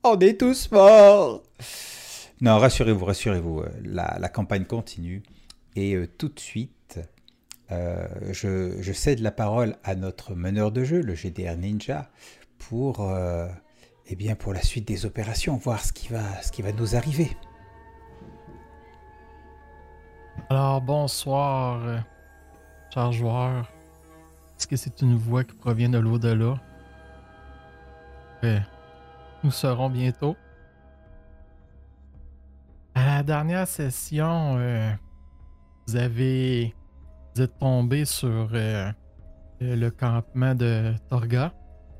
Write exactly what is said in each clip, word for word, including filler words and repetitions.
On est tous morts. Non, rassurez-vous, rassurez-vous. La, la campagne continue. Et euh, tout de suite, euh, je, je cède la parole à notre meneur de jeu, le G D R Ninja, pour, euh, eh bien, pour la suite des opérations, voir ce qui va, ce qui va nous arriver. Alors, bonsoir, euh, chers joueurs. Est-ce que c'est une voix qui provient de l'au-delà? Euh, nous saurons bientôt. À la dernière session, euh, vous avez... Vous êtes tombé sur euh, le campement de Torga.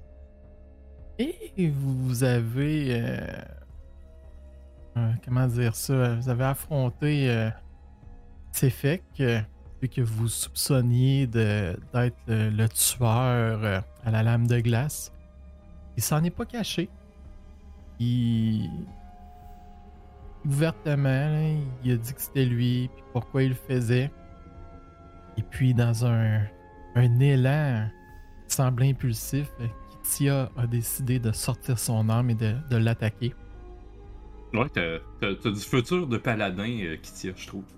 Et vous avez... euh, euh, comment dire ça? Vous avez affronté euh, Sefek, euh, vu que vous soupçonniez de- d'être le, le tueur euh, à la lame de glace. Il s'en est pas caché. Il... Ouvertement, là, il a dit que c'était lui, puis pourquoi il le faisait. Et puis, dans un, un élan qui semble impulsif, Kitia a décidé de sortir son arme et de, de l'attaquer. Ouais, t'as, t'as, t'as du futur de paladin euh, qui tire, je trouve.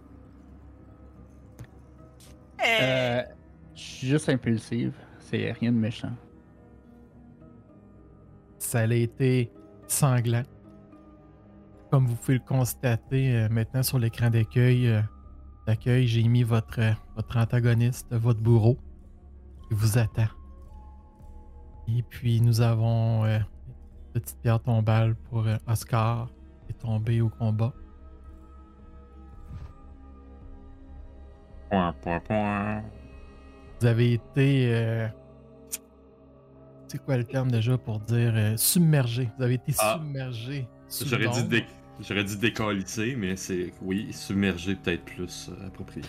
Euh, je suis juste impulsive. C'est rien de méchant. Ça a été sanglant. Comme vous pouvez le constater euh, maintenant sur l'écran d'accueil, euh, d'accueil, j'ai mis votre, euh, votre antagoniste, votre bourreau, qui vous attend. Et puis nous avons euh, une petite pierre tombale pour euh, Oscar, qui est tombé au combat. Point, point, point. Vous avez été... euh, c'est quoi le terme déjà pour dire euh, submergé? Vous avez été Ah. submergé. sous J'aurais dit, l'ombre. dé... J'aurais dit décalisser, mais c'est, oui, submerger peut-être plus euh, approprié.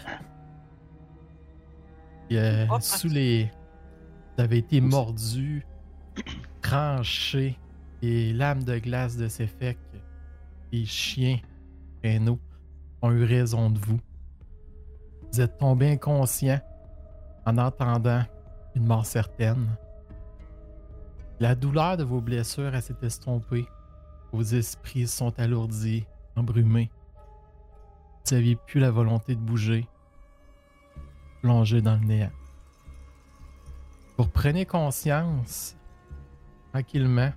Et, euh, Oh, sous les... Vous avez été mordu, tranché, et lames de glace de ces faits, les chiens traîneaux ont eu raison de vous. Vous êtes tombé inconscient en entendant une mort certaine. La douleur de vos blessures a s'est estompée. Vos esprits sont alourdis, embrumés. Vous n'aviez plus la volonté de bouger, plongé dans le néant. Vous reprenez conscience, tranquillement.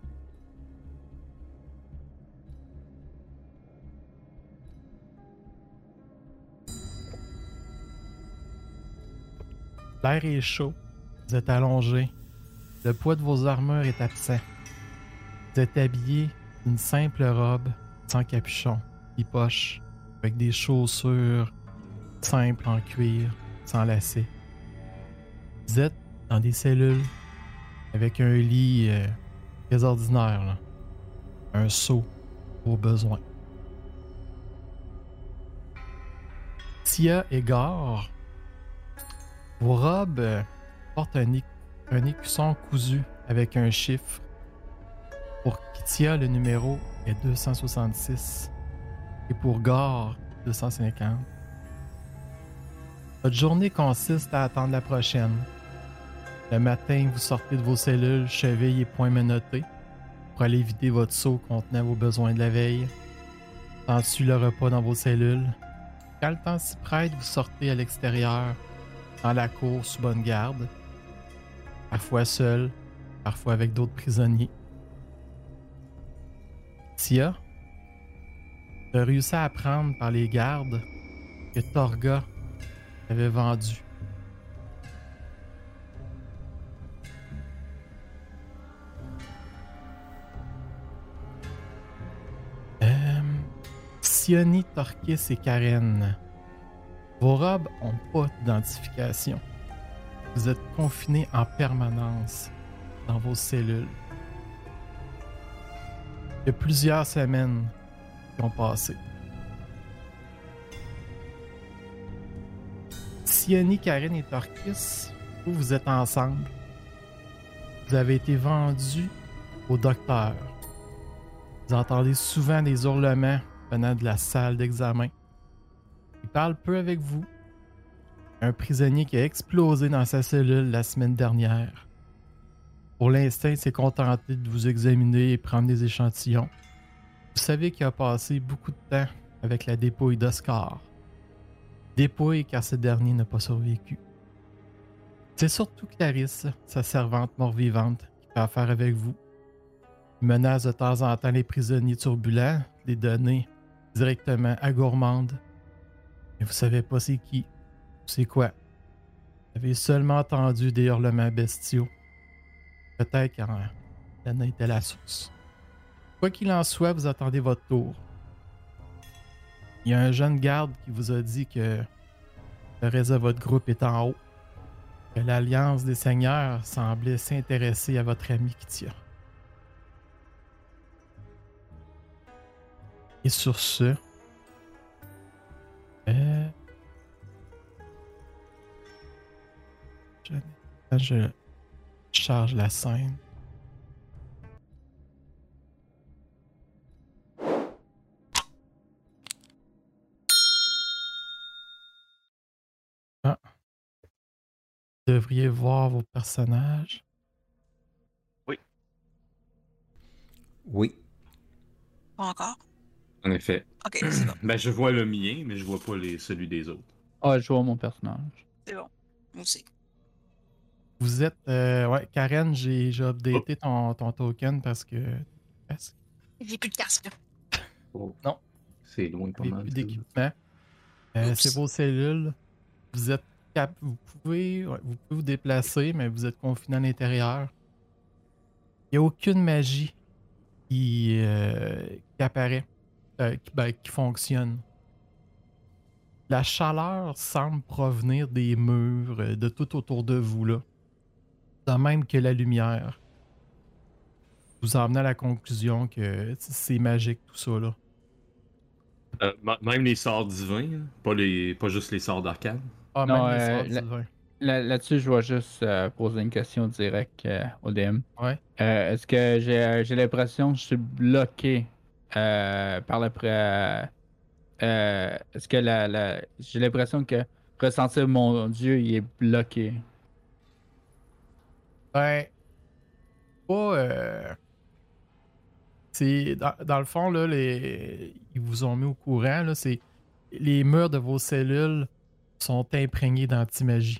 L'air est chaud, vous êtes allongé, le poids de vos armures est absent. Vous êtes habillé d'une simple robe, sans capuchon, ni poche, avec des chaussures simples en cuir, sans lacets. Vous êtes dans des cellules avec un lit euh, très ordinaire, là. Un seau aux besoins. Tia et Gar, vos robes euh, portent un, éc- un écusson cousu avec un chiffre. Pour Kitia, le numéro est deux cent soixante-six et pour Gar, deux cent cinquante. Votre journée consiste à attendre la prochaine. Le matin, vous sortez de vos cellules, cheville et poings menottés, pour aller vider votre seau contenant vos besoins de la veille. S'ensuit le repas dans vos cellules. Quand le temps s'y prête, vous sortez à l'extérieur, dans la cour sous bonne garde, parfois seul, parfois avec d'autres prisonniers. Tia, tu as réussi à apprendre par les gardes que Torga avait vendu. Euh, Sioni, Torkis et Karen, vos robes n'ont pas d'identification. Vous êtes confinés en permanence dans vos cellules. Il y a plusieurs semaines qui ont passé. Sioni, Karen et Torkis, vous, vous êtes ensemble. Vous avez été vendus au docteur. Vous entendez souvent des hurlements venant de la salle d'examen. Il parle peu avec vous. Un prisonnier qui a explosé dans sa cellule la semaine dernière. Pour l'instant, il s'est contenté de vous examiner et prendre des échantillons. Vous savez qu'il a passé beaucoup de temps avec la dépouille d'Oscar. Dépouille car ce dernier n'a pas survécu. C'est surtout Clarisse, sa servante mort-vivante, qui fait affaire avec vous. Il menace de temps en temps les prisonniers turbulents, les donner directement à Gourmande. Mais vous savez pas c'est qui, c'est quoi. Vous avez seulement entendu des hurlements bestiaux. Peut-être quand Lana était la source. Quoi qu'il en soit, vous attendez votre tour. Il y a un jeune garde qui vous a dit que le reste de votre groupe est en haut. Que l'Alliance des Seigneurs semblait s'intéresser à votre ami Kitia. Et sur ce, euh, je, je charge la scène. Ah. Vous devriez voir vos personnages. Oui. Oui. Pas encore? En effet. Ok, c'est bon. Ben, je vois le mien, mais je vois pas les, celui des autres. Ah, je vois mon personnage. C'est bon. Moi aussi. Vous êtes... Euh, ouais, Karen, j'ai, j'ai updaté ton, ton token parce que... Parce que J'ai plus de casque. Oh. Non. C'est loin pas vous mal. n'avez plus ça. d'équipement. Euh, Oups. c'est vos cellules. Vous êtes cap... Vous pouvez... ouais, vous pouvez vous déplacer, mais vous êtes confiné à l'intérieur. Il n'y a aucune magie qui, euh, qui apparaît. Euh, qui, ben, qui fonctionne. La chaleur semble provenir des murs, euh, de tout autour de vous, là. De même que la lumière. Vous emmenez à la conclusion que c'est magique, tout ça, là. Euh, m- même les sorts divins, hein, pas, les, pas juste les sorts d'arcane. Ah, Non, même les euh, sorts la- divins. Là- Là-dessus, je vais juste euh, poser une question directe euh, au D M. Ouais. Euh, Est-ce que j'ai euh, j'ai l'impression que je suis bloqué euh, par le... pré- euh, euh, Est-ce que la, la... j'ai l'impression que ressentir mon Dieu, il est bloqué? Ben, pas... Euh... C'est... Dans, dans le fond, là, les... ils vous ont mis au courant, là, c'est... Les murs de vos cellules sont imprégnés d'anti-magie.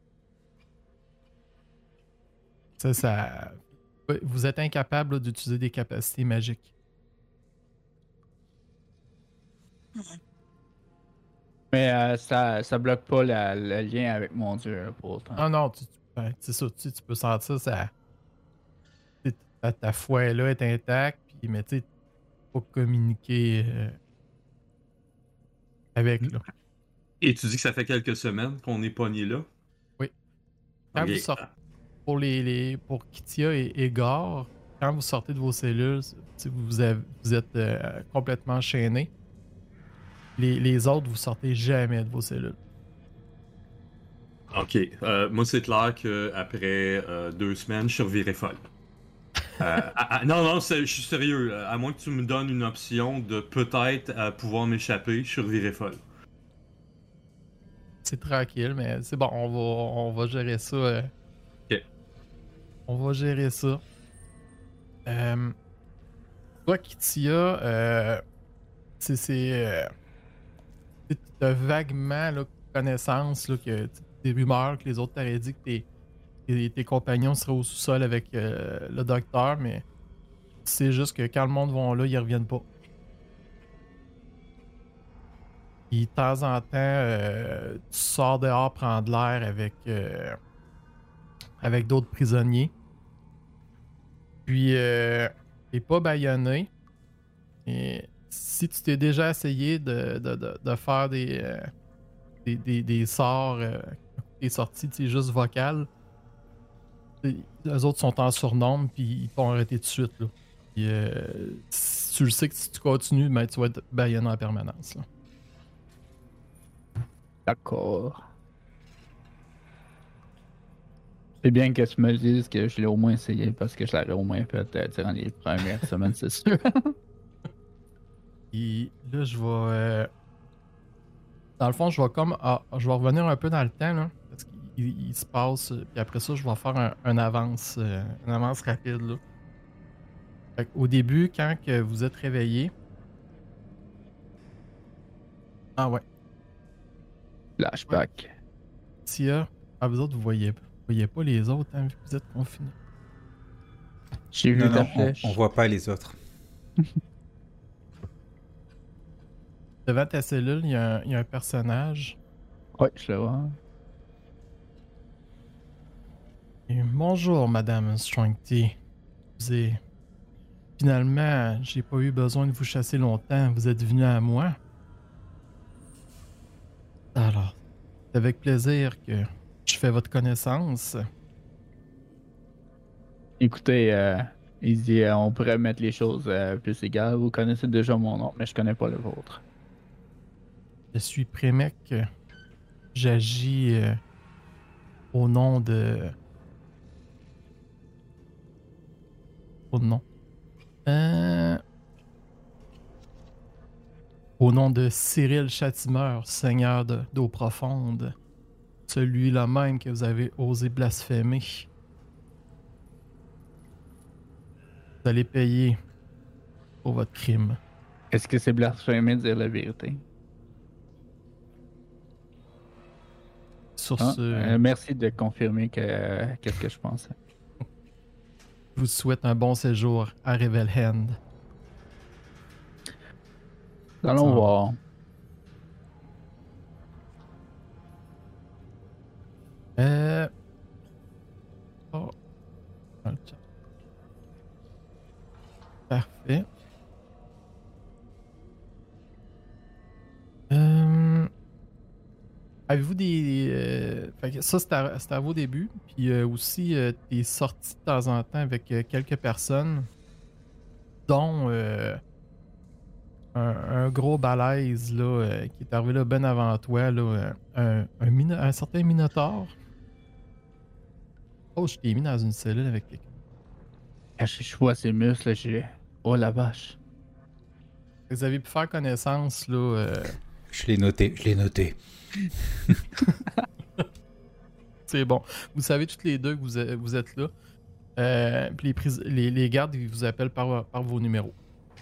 Ça, ça... Vous êtes incapable là, d'utiliser des capacités magiques. Mais euh, ça, ça bloque pas la- le lien avec mon Dieu, là, pour autant. Ah non, tu, tu- ben, c'est ça, tu, tu peux sentir ça. tu sais, Ta, ta foi là est intacte, puis, mais tu sais, faut communiquer euh, avec, là. Et tu dis que ça fait quelques semaines qu'on est pogné là? Oui. Quand Ok. vous sortez, pour, les, les, pour Kitia et Egor, quand vous sortez de vos cellules, tu sais, vous, avez- vous êtes euh, complètement chaînés. Les, les autres, vous sortez jamais de vos cellules. Ok. Euh, moi, c'est clair qu'après euh, deux semaines, je revirais folle. Euh, à- à- non, non, c'est- je suis sérieux. À moins que tu me donnes une option de peut-être euh, pouvoir m'échapper, je revirais folle. C'est tranquille, mais c'est bon, on va, on va gérer ça. euh. Ok. On va gérer ça. Euh, toi, Kitia, euh, c'est. c'est euh, t'as vaguement là, connaissance là, que t- des rumeurs que les autres t'auraient dit que tes, tes, tes compagnons seraient au sous-sol avec euh, le docteur, mais c'est juste que quand le monde va là, ils reviennent pas. Puis de temps en temps, euh, tu sors dehors prendre l'air avec, euh, avec d'autres prisonniers. Puis, euh, t'es pas bâillonné. Et si tu t'es déjà essayé de, de, de, de faire des, euh, des, des, des sorts, euh, des sorties, tu sais, juste vocales, les autres sont en surnombre, puis ils t'ont arrêté tout de suite. Là. Puis, euh, si tu le sais que si tu continues, ben, tu vas être bâillonné en permanence. Là. D'accord. C'est bien que tu me le dises que je l'ai au moins essayé parce que je l'avais au moins fait euh, durant les premières semaines, c'est sûr. Et là, je vais. euh, Dans le fond, je vais comme. Ah, je vais revenir un peu dans le temps, là. Parce qu'il il, il se passe. Puis après ça, je vais faire un, un avance, euh, une avance rapide. Là. Fait au début, quand que vous êtes réveillé. Ah ouais. Flashback. Tia, ah, vous autres, vous voyez, vous voyez pas les autres, hein, vu que vous êtes confinés. J'ai vu Non, ta non, on, flèche. on voit pas les autres. Devant ta cellule, il y, a un- il y a un personnage. Ouais, je le vois. Et bonjour, Madame Strong T. Vous êtes... Finalement, j'ai pas eu besoin de vous chasser longtemps. Vous êtes venu à moi. Alors, c'est avec plaisir que je fais votre connaissance. Écoutez, euh, il dit euh, on pourrait mettre les choses euh, plus égales. Vous connaissez déjà mon nom, mais je connais pas le vôtre. Je suis Prémec. J'agis euh, au nom de... Au nom. Euh... Au nom de Cyril Châtimeur, seigneur de- d'eau profonde. Celui-là même que vous avez osé blasphémer. Vous allez payer pour votre crime. Est-ce que c'est blasphémé de dire la vérité? Sur Ah, ce, euh, merci de confirmer que euh, qu'est-ce que je pensais. je vous souhaite un bon séjour à Revelhand. Allons Ça- voir. Euh... Oh. Un chat. Parfait. Euh... Avez-vous des... euh, fait que ça, c'était à, c'était à vos débuts. Puis euh, aussi, euh, t'es sorti de temps en temps avec euh, quelques personnes, dont euh, un, un gros balèze là, euh, qui est arrivé là ben avant toi, là, euh, un, un, mino- un certain Minotaure. Oh, je t'ai mis dans une cellule avec quelqu'un. Quand je je vois ses muscles, j'ai. Oh la vache. Vous avez pu faire connaissance, là. euh, Je l'ai noté, je l'ai noté. C'est bon. Vous savez toutes les deux que vous, êtes- vous êtes là. Euh, puis les, pris- les, les gardes, ils vous appellent par, par vos numéros.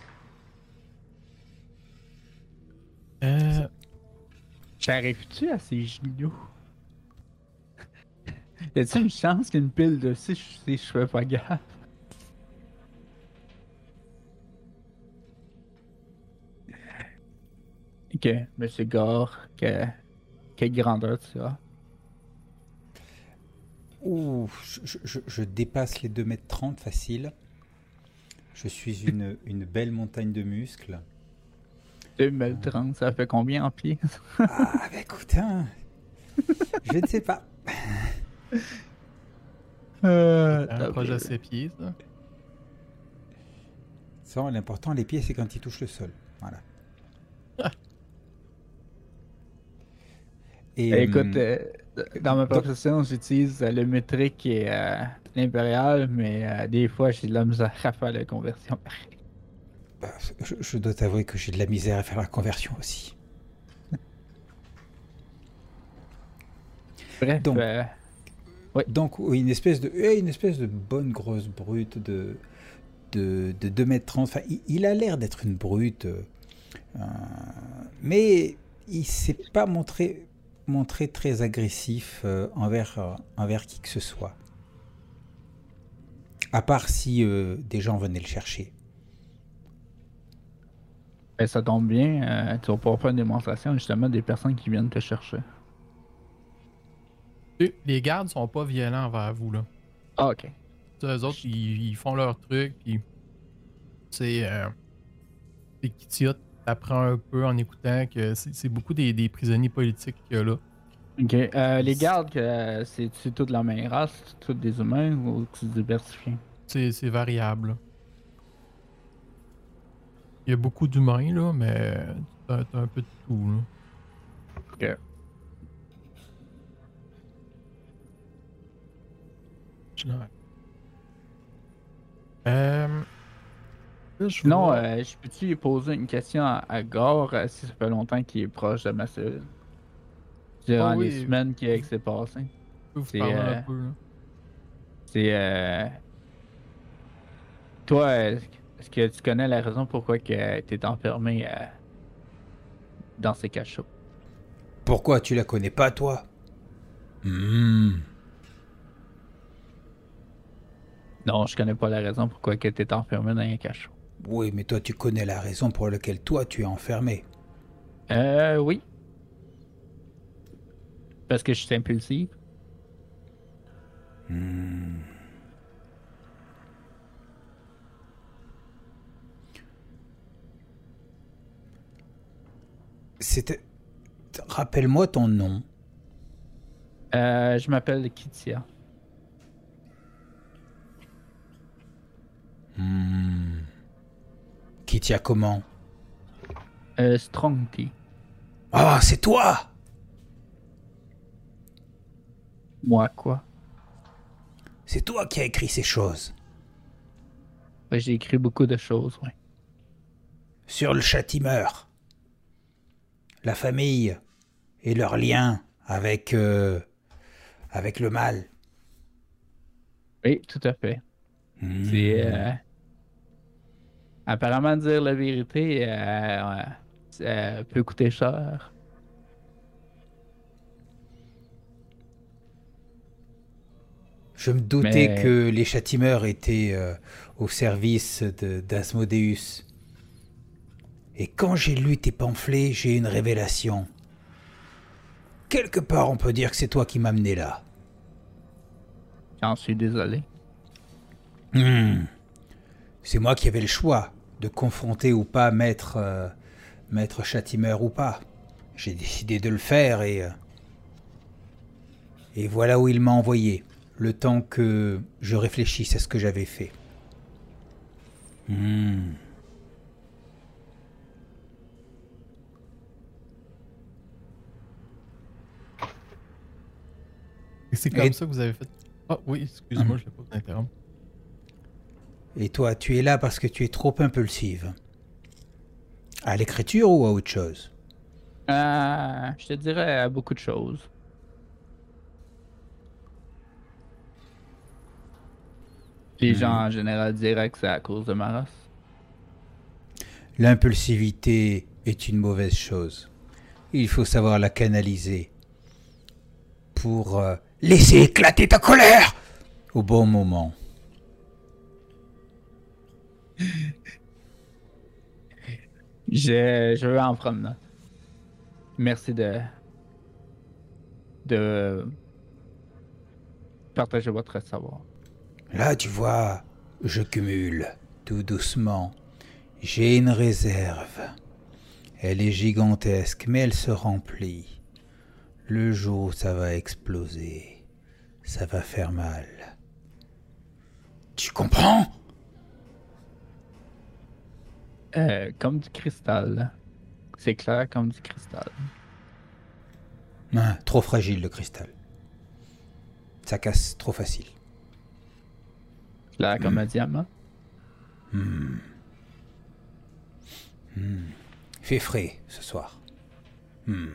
Euh, J'arrive-tu à ses genoux? Y a-t-il une chance qu'il y ait une pile dessus si je fais pas gaffe? Ok, Monsieur Gore, que... quelle grandeur tu as? Ouh, je, je- je dépasse les deux mètres trente facile. Je suis une, une belle montagne de muscles. deux mètres trente, ça fait combien en pieds? Ah, bah écoute, hein, je ne sais pas. Euh, un projet à ses pieds, ça. Ça, l'important, les pieds, c'est quand ils touchent le sol. Voilà. Et, Eh, Écoute, euh, euh, dans ma donc- profession, j'utilise euh, le métrique et euh, l'impérial, mais euh, des fois, j'ai de la misère à faire la conversion. bah, je, je dois t'avouer que j'ai de la misère à faire la conversion aussi. Bref, Donc- euh, Donc, oui, une espèce de, eh, une espèce de bonne grosse brute de, de, de deux mètres trente. Enfin, il, il a l'air d'être une brute, euh, euh, mais il s'est pas montré, montré très agressif euh, envers, euh, envers qui que ce soit. À part si euh, des gens venaient le chercher. ben, ça tombe bien, euh, tu vas pouvoir faire une démonstration justement des personnes qui viennent te chercher. Eux, Les gardes sont pas violents envers vous, là. Ah, ok. Eux autres, ils, ils font leur truc, puis c'est... Euh, c'est Kitia t'apprend un peu en écoutant que c'est c'est beaucoup des, des prisonniers politiques qu'il y a là. Ok. Euh, les gardes, euh, c'est c'est toute la même race, c'est tous des humains ou tu diversifies? C'est c'est variable. Là. Il y a beaucoup d'humains, là, mais t'as t'as un peu de tout, là. Ok. Je l'ai- Euh... là, je Non, vois- euh, je peux-tu lui poser une question à, à Gore euh, si ça fait longtemps qu'il est proche de ma cellule? Durant Ah oui. les semaines qui, qui s'est passé. peux vous C'est, parler euh, un peu, là. C'est. Euh... Toi, est-ce que est-ce que tu connais la raison pourquoi que t'es enfermé euh, dans ces cachots? Pourquoi tu la connais pas, toi? Hmm. Non, je connais pas la raison pourquoi que t'es enfermé dans un cachot. Oui, mais toi, tu connais la raison pour laquelle toi, tu es enfermé. Euh, oui. Parce que je suis impulsif. Hmm. C'était... Rappelle-moi ton nom. Euh, je m'appelle Kitia. Hmm. Qui tient comment? Euh, Strong Tea. Ah, c'est toi! Moi, quoi? C'est toi qui as écrit ces choses. Ben, j'ai écrit beaucoup de choses, ouais. Sur le châtimeur. La famille et leurs liens avec... euh, avec le mal. Oui, tout à fait. Hmm. C'est. Euh, apparemment, dire la vérité euh, ouais, ça peut coûter cher. Je me doutais Mais. que les châtimeurs étaient euh, au service de- d'Asmodeus. Et quand j'ai lu tes pamphlets, j'ai eu une révélation. Quelque part, on peut dire que c'est toi qui m'as amené là. J'en suis désolé. Hmm. C'est moi qui avais le choix de confronter ou pas Maître, euh, Maître Châtimeur ou pas. J'ai décidé de le faire et... euh, et voilà où il m'a envoyé. Le temps que je réfléchisse à ce que j'avais fait. Hmm. Et c'est comme Et- ça que vous avez fait. Ah oui, excuse-moi, je l'ai pas interrompre. Et toi, tu es là parce que tu es trop impulsive. À l'écriture ou à autre chose? Euh, je te dirais euh, beaucoup de choses. Les gens Hmm. en général diraient que c'est à cause de ma race. L'impulsivité est une mauvaise chose. Il faut savoir la canaliser pour euh, laisser éclater ta colère au bon moment. Je, je veux en prendre note. Merci de, de partager votre savoir. Là, tu vois, je cumule tout doucement. J'ai une réserve. Elle est gigantesque, mais elle se remplit. Le jour où ça va exploser, ça va faire mal. Tu comprends? Euh, comme du cristal. C'est clair comme du cristal. Hein, trop fragile le cristal. Ça casse trop facile. Clair comme un diamant. Hmm. Hmm. Il fait frais ce soir. Hmm.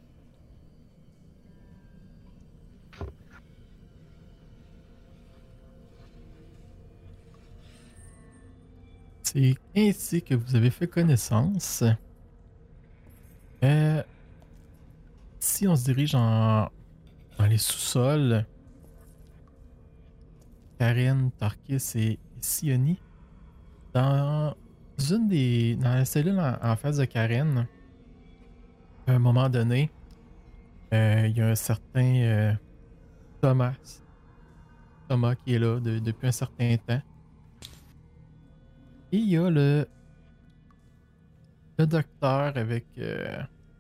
C'est ainsi que vous avez fait connaissance. Euh, si on se dirige en, dans les sous-sols, Karen, Tarkis et Sioni, dans une des. Dans la cellule en, en face de Karen, à un moment donné, euh, il y a un certain euh, Thomas. Thomas qui est là de- depuis un certain temps. Et il y a le, le docteur avec euh,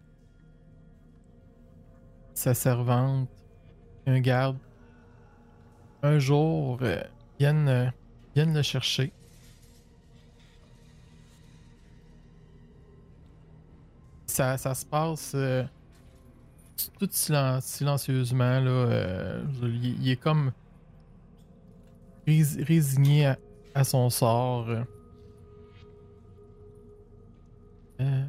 sa servante, un garde. Un jour, euh, viennent, euh, viennent le chercher. Ça, ça se passe euh, tout silen- silencieusement. Là, euh, il, il est comme rés- résigné à, à son sort. Euh,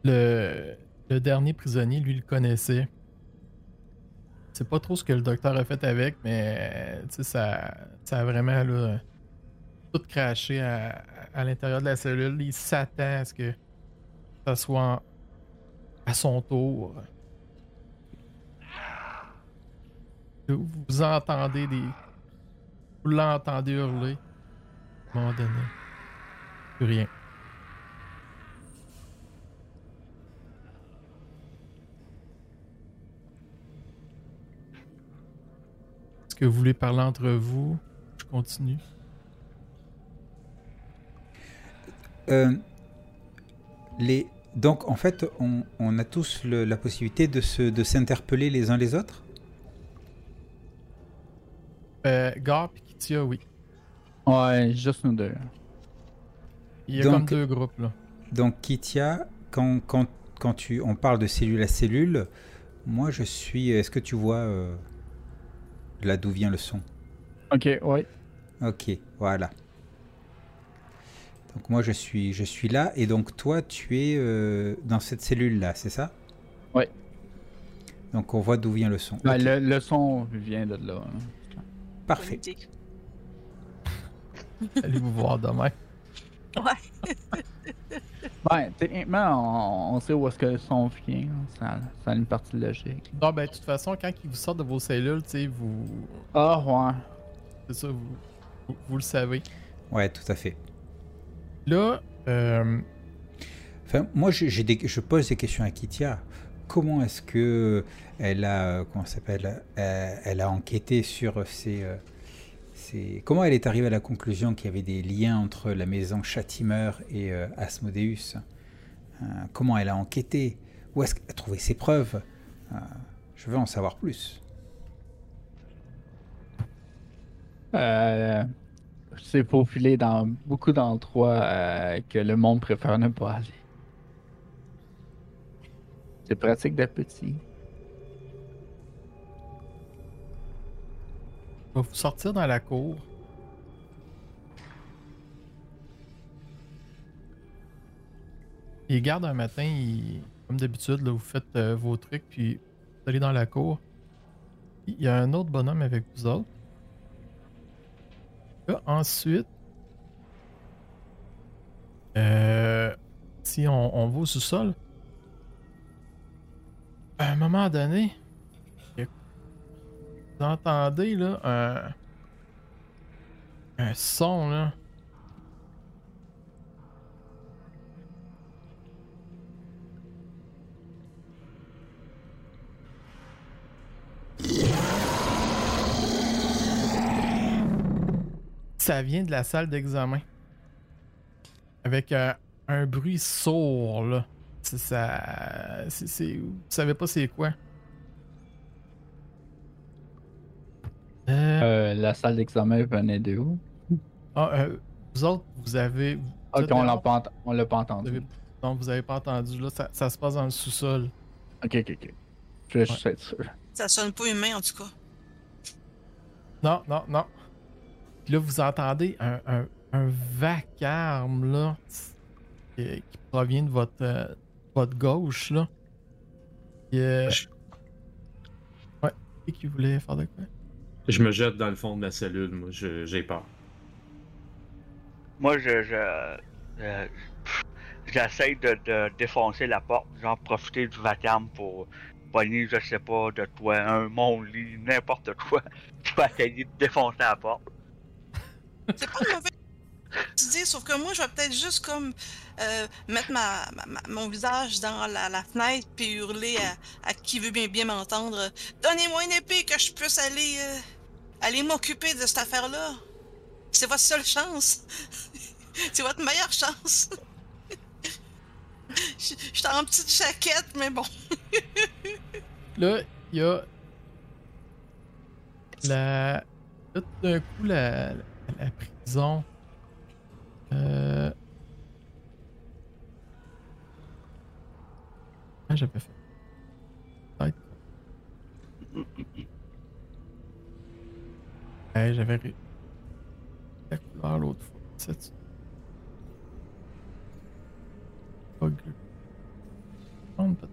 Le, le dernier prisonnier, lui, le connaissait. C'est pas trop ce que le docteur a fait avec, mais tu sais, ça, ça a vraiment là, tout craché à, à l'intérieur de la cellule. Il s'attend à ce que ça soit en- à son tour. Vous, vous entendez des. Vous l'entendez hurler. À un moment donné. Plus rien. Est-ce que vous voulez parler entre vous? Je continue. Euh, les... Donc, en fait, on, on a tous le- la possibilité de se, de s'interpeller les uns les autres. Euh, Gar et Kitia, oui. Ouais, juste nous deux. Il y a Donc- comme deux groupes là. Donc, Kitia, quand, quand, quand tu, on parle de cellule à cellule, moi, je suis... Est-ce que tu vois euh, là d'où vient le son? Ok, ouais. Ok, voilà. Donc moi je suis, je suis là et donc toi tu es euh, dans cette cellule là, c'est ça? Ouais. Donc on voit d'où vient le son. Ben, Ok, le, le son vient de là. hein. parfait. Politique. Allez vous voir demain. Ouais. Ben, techniquement, on, on sait où est-ce que le son vient. Ça, ça a une partie logique. Non, ben, de toute façon, quand ils vous sortent de vos cellules, tu sais, vous. Ah, ouais. C'est ça, vous, vous, vous le savez. Ouais, tout à fait. Là, euh, Enfin, moi j'ai j'ai des, je pose des questions à Kitia. Comment est-ce que elle a, comment ça s'appelle, euh, elle a enquêté sur ces, euh, ces- comment elle est arrivée à la conclusion qu'il y avait des liens entre la maison Châtimeur et euh, Asmodeus? Euh, comment elle a enquêté? Où est-ce qu'elle a trouvé ses preuves? Euh, je veux en savoir plus. Euh, c'est faufilé dans beaucoup d'endroits euh, que le monde préfère ne pas aller. C'est pratique d'être petit. je vais vous sortir dans la cour. Les gardes, un matin, ils- comme d'habitude, là, vous faites euh, vos trucs, puis vous allez dans la cour. Il y a un autre bonhomme avec vous autres. Là, ensuite, euh, si on, on va au sous-sol, à un moment donné, il y a- vous entendez là un, un son là. Ça vient de la salle d'examen. Avec euh, un bruit sourd, là. C'est ça. C'est, c'est- vous savez pas c'est quoi. Euh, Euh, la salle d'examen venait de où? ah, euh, vous autres, vous avez. vous Ok, êtes on l'a dehors, pas, ent- on l'a pas vous entendu. avez- non, vous avez pas entendu. Là, ça, ça se passe dans le sous-sol. Ok, ok, ok. Je vais juste être sûr. Ça sonne pas humain, en tout cas. Non, non, non. Puis là, vous entendez un, un, un vacarme, là, qui, qui provient de votre, euh, votre gauche, là. Puis, euh, Je, ouais, qui qui voulait faire de quoi? je me jette dans le fond de la cellule, moi, je- j'ai peur. Moi, je, je, euh, j'essaie de, de défoncer la porte, genre profiter du vacarme pour pogner, je sais pas, de toi, un mon lit, n'importe quoi. Je vais essayer de défoncer la porte. C'est pas une mauvaise idée, sauf que moi, je vais peut-être juste comme euh, mettre ma, ma- ma- mon visage dans la, la fenêtre puis hurler à, à qui veut bien bien m'entendre. Donnez-moi une épée que je puisse aller euh, aller m'occuper de cette affaire-là. C'est votre seule chance. C'est votre meilleure chance. Je je suis en petite jaquette, mais bon. Là, il y a la. Là, tout d'un coup, la, la, la prison. Euh. Ah, j'avais fait. Peut-être. Ouais, j'avais ré... la couleur l'autre fois. C'est. Pas greu. prendre peut-être.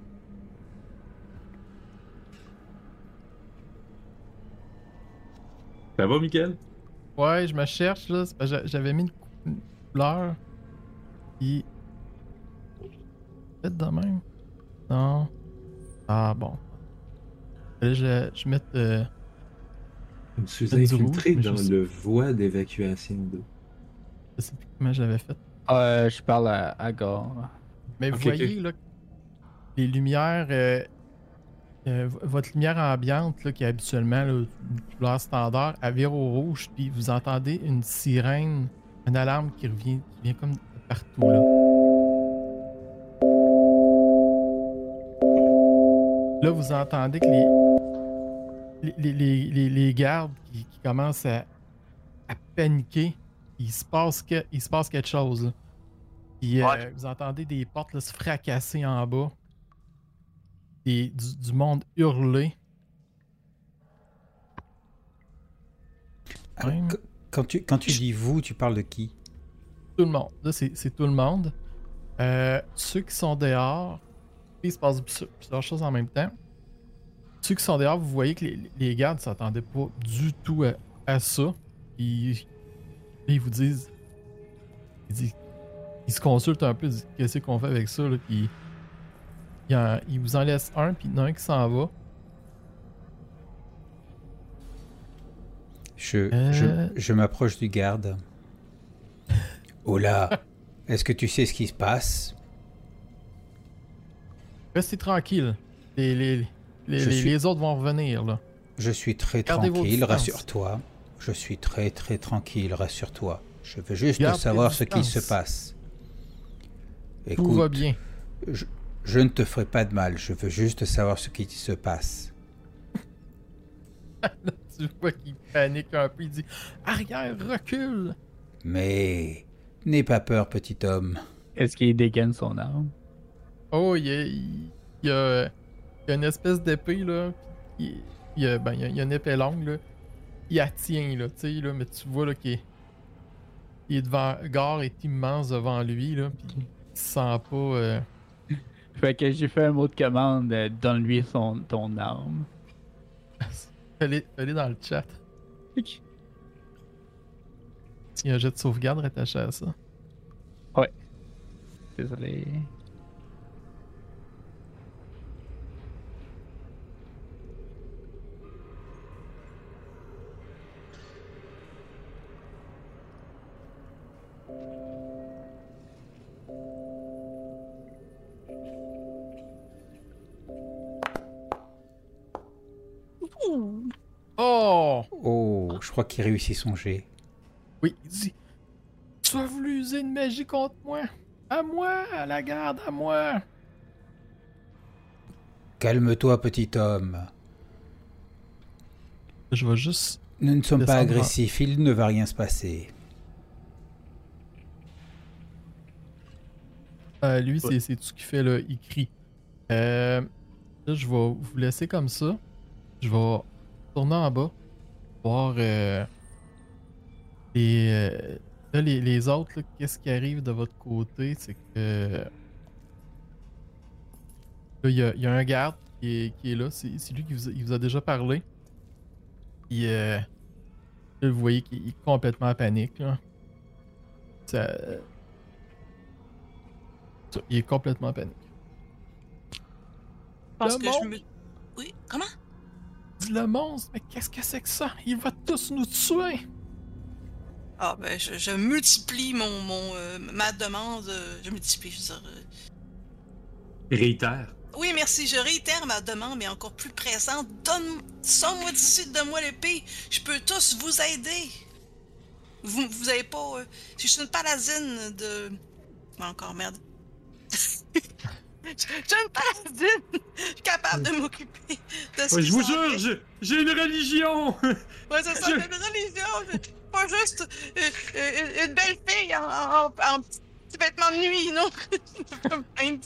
Ça va, Mickaël? Ouais, je me cherche là. C'est parce que j'a- j'avais mis une cou- une couleur. Puis. Peut-être de même. Non. Ah bon. Là, je, je mets. Euh, Je me suis Mettre du infiltré rouge, mais je dans sais- le voie d'évacuation d'eau. je sais plus comment j'avais fait. Euh, je parle à, à Gore. Mais Ok, vous voyez, là, les lumières, euh, euh, v- votre lumière ambiante, là, qui est habituellement là, une couleur standard, elle vire au rouge, puis vous entendez une sirène, une alarme qui revient, qui vient comme de partout, là. Là, vous entendez que les, les, les, les, les gardes qui, qui commencent à, à paniquer. Il se passe, que, il se passe quelque chose, là. Puis, euh, Ouais. vous entendez des portes là, se fracasser en bas. Et du, du monde hurler. Alors, Même. qu- quand, tu, quand tu dis vous, tu parles de qui? Tout le monde. Là, c'est c'est tout le monde. Euh, ceux qui sont dehors, il se passe plusieurs plusieurs choses en même temps. Ceux qui sont dehors, vous voyez que les, les gardes ne s'attendaient pas du tout à, à ça. Ils, ils vous disent, ils, disent- ils se consultent un peu, ils disent qu'est-ce qu'on fait avec ça. Là, puis il, en- il vous en laisse un, puis il y en a un qui s'en va. Je, Euh. je, je m'approche du garde. Oh là, est-ce que tu sais ce qui se passe? Restez tranquille. Les, les, les, Je les- suis- les autres vont revenir. Là. Je suis très Gardez vos tranquille, distances. rassure-toi. Je suis très très tranquille, rassure-toi. Je veux juste Garde savoir tes ce qui se distances. passe. Tout Écoute, va bien. Je, je ne te ferai pas de mal, je veux juste savoir ce qui se passe. Tu vois qu'il panique un peu. Il dit arrière, recule. Mais n'aie pas peur, petit homme. Est-ce qu'il dégaine son arme? Oh, il y a, il y a, il y a une espèce d'épée, là. Il, il y a, ben, il y a, il y a une épée longue, là. Il la tient, là, tu sais, là, mais tu vois, là, qu'il est, il est devant... Gare est immense devant lui, là, puis il se sent pas... euh, Fait que j'ai fait un mot de commande, euh, donne-lui son, ton arme. Fais-les fais-les dans le chat. Il y a un jet de sauvegarde rattaché à ça. Désolé. Ouh. Oh! Oh, je crois qu'il réussit son jet. Oui, il dit tu as voulu user une magie contre moi? À moi, à la garde, à moi! Calme-toi, petit homme. Je vais juste. Nous ne sommes pas Descendre en- agressifs, il ne va rien se passer. Euh, lui, c'est c'est tout ce qu'il fait, là. Il crie. Euh, là, je vais vous laisser comme ça. Je vais tourner en bas. Voir. Euh, les, euh, là, les, les autres, là, qu'est-ce qui arrive de votre côté? C'est que. Là, il y a, il y a un garde qui est, qui est là. C'est c'est lui qui vous, a- il vous a déjà parlé. Puis, euh, là, vous voyez qu'il est complètement en panique, là. Ça. Ça, il est complètement en panique. Je pense Le que monde. je me. Oui, comment? Dis le monstre, mais qu'est-ce que c'est que ça? Il va tous nous tuer! Ah, ben, je, je multiplie mon, mon, euh, ma demande. euh, je multiplie, je veux dire. euh. Réitère. Oui, merci. Je réitère ma demande, mais encore plus pressante. Donne, sors-moi d'ici, donne-moi l'épée. Je peux tous vous aider. Vous, vous avez pas. euh, Je suis une paladine de. Bon, encore merde. Je je suis une paladine. Je suis capable de m'occuper de ce Ouais, qui je vous s'en jure, vient. j'ai- j'ai une religion! Ouais, c'est ça, Je- c'est une religion. c'est Pas juste euh, euh, une belle fille en, en, en petits vêtements de nuit, non?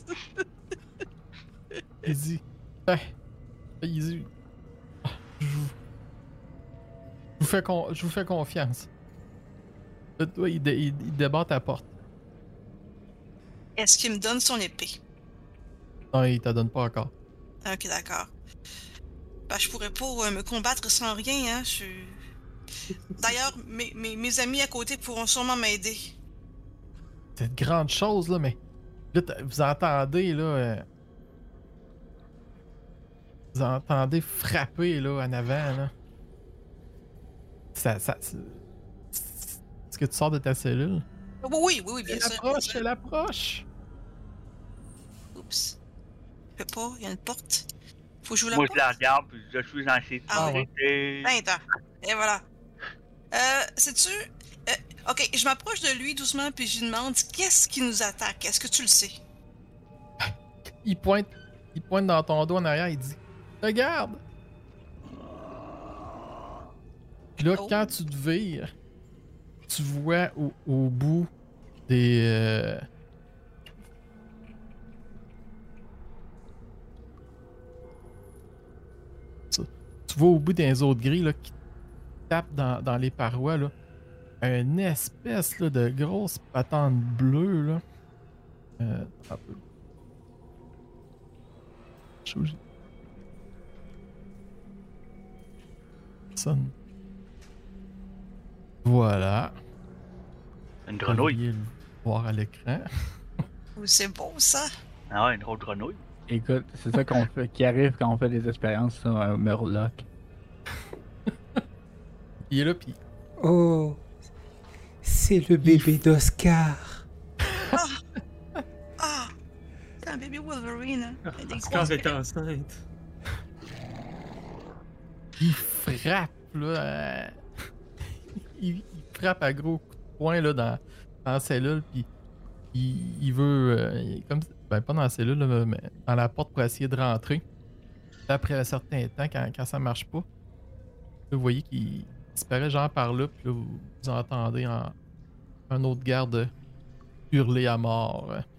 Il dit. Ouais. Il dit. Ah, Je vous. Je vous fais, con- je vous fais confiance. Là, toi, il, dé- il, il débat ta porte. Est-ce qu'il me donne son épée? Non, il t'en donne pas encore. Ok, d'accord. Ben, je pourrais pas euh, me combattre sans rien, hein. Je suis... D'ailleurs, mes, mes, mes amis à côté pourront sûrement m'aider. C'est une grande chose, là, mais. Là, t'as- vous entendez, là. euh, Vous entendez frapper, là, en avant, là. Ça. ça c'est- Est-ce que tu sors de ta cellule? Oui, oui, oui, oui, bien Elle sûr. bien approche, sûr. elle approche! Oups. Je peux pas, il y a une porte. Faut que je vous la Moi, je porte. la regarde, puis je suis en sécurité. Ah, attends. Et voilà. Euh, sais-tu... euh, ok, je m'approche de lui doucement puis je lui demande qu'est-ce qui nous attaque. Est-ce que tu le sais? Il pointe, il pointe dans ton dos en arrière, il dit regarde! Puis là, Oh. quand tu te vires, tu vois au, au bout des. euh, ça. Tu vois au bout des autres grilles là, qui tapent dans, dans les parois, là, une espèce là, de grosse patente bleue. Là. Euh, un peu. Je sais où j'ai- Sonne. Voilà. Une Vous grenouille. pourriez le voir à l'écran. Oh, c'est beau ça. Ah ouais, une grosse grenouille. Écoute, c'est ça qu'on fait, qui arrive quand on fait des expériences sur un Murloc. Il est là, puis Oh, c'est le bébé d'Oscar. Ah! C'est un bébé Wolverine. Hein? Il y a des Oscar grosses est enceinte. il frappe, là. euh, il, il frappe à gros coups de poing, là, dans, dans la cellule, puis il, il veut. euh, il est comme, ben, pas dans la cellule, là, mais dans la porte pour essayer de rentrer. Puis après un certain temps, quand, quand ça marche pas, là, vous voyez qu'il disparaît genre par là, puis là, vous, vous entendez en, un autre garde hurler à mort. euh,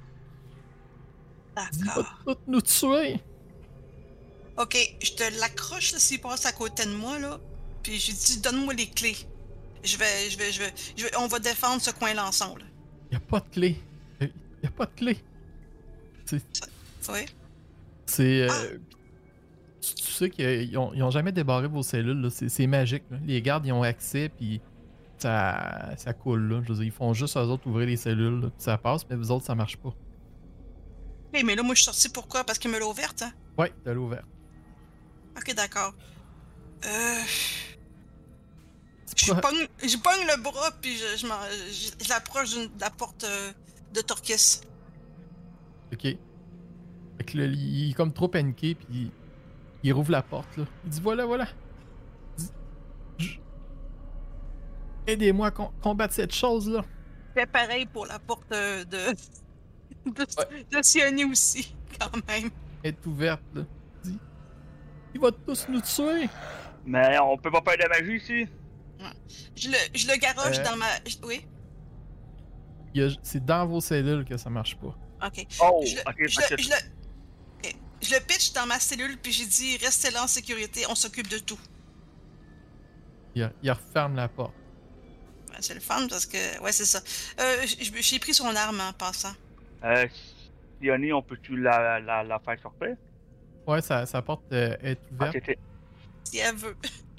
Il va D'accord. tout nous tuer! Ok, je te l'accroche là, s'il passe à côté de moi là. Puis je lui dis donne-moi les clés. Je vais, je vais, je vais, je vais- on va défendre ce coin-là ensemble. Y a pas de clé. Y y a pas de clé. C'est. Oui. C'est. euh, tu, tu sais qu'ils ont, ils ont jamais débarré vos cellules, là. C'est, c'est magique. Là. Les gardes, ils ont accès, puis ça, ça coule, là. Je veux dire, ils font juste eux autres ouvrir les cellules, là, puis ça passe, mais vous autres, ça marche pas. Ok, mais là moi je suis sorti pourquoi? Parce qu'il me l'a ouverte, hein? Ouais, t'as l'ouvert. Ok, d'accord. Euh. C'est Je pas- pogne, je pogne le bras puis je, je, m'en- je- je l'approche d'une- de la porte euh, de Torquis. Ok. Fait que là, il est comme trop paniqué, puis il, il rouvre la porte, là. Il dit voilà, voilà. Il dit, Je- Aidez-moi à com- combattre cette chose-là. Fait pareil pour la porte euh, de. de, de Sioni aussi, quand même. Elle est ouverte, là. Il dit il va tous nous tuer. Mais on peut pas faire de magie ici. Je le, je le garoche Euh. dans ma. je- Oui? Il y a- C'est dans vos cellules que ça marche pas. Ok. Oh, Je, le- ok, je, parce le- que- je le. ok. Je le pitch dans ma cellule puis j'ai dit restez là en sécurité, on s'occupe de tout. Il, il referme la porte. Ouais, c'est le fun parce que. Ouais, c'est ça. Euh, j- j'ai pris son arme en passant. Euh, Sioni, on peut-tu la, la, la faire sortir? Ouais, sa, sa porte euh, est Ah, ouverte. c'était- Si elle veut.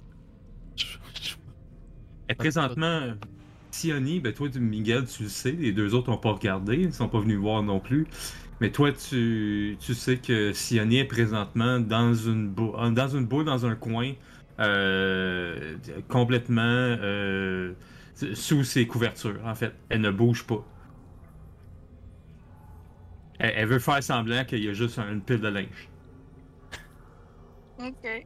Et présentement, Sioni, ben toi, tu- Miguel, tu le sais, les deux autres n'ont pas regardé, ils sont pas venus voir non plus. Mais toi, tu, tu sais que Sioni est présentement dans une, bou- dans une boule, dans un coin, euh, complètement euh, sous ses couvertures, en fait. Elle ne bouge pas. Elle, elle veut faire semblant qu'il y a juste une pile de linge. Ok.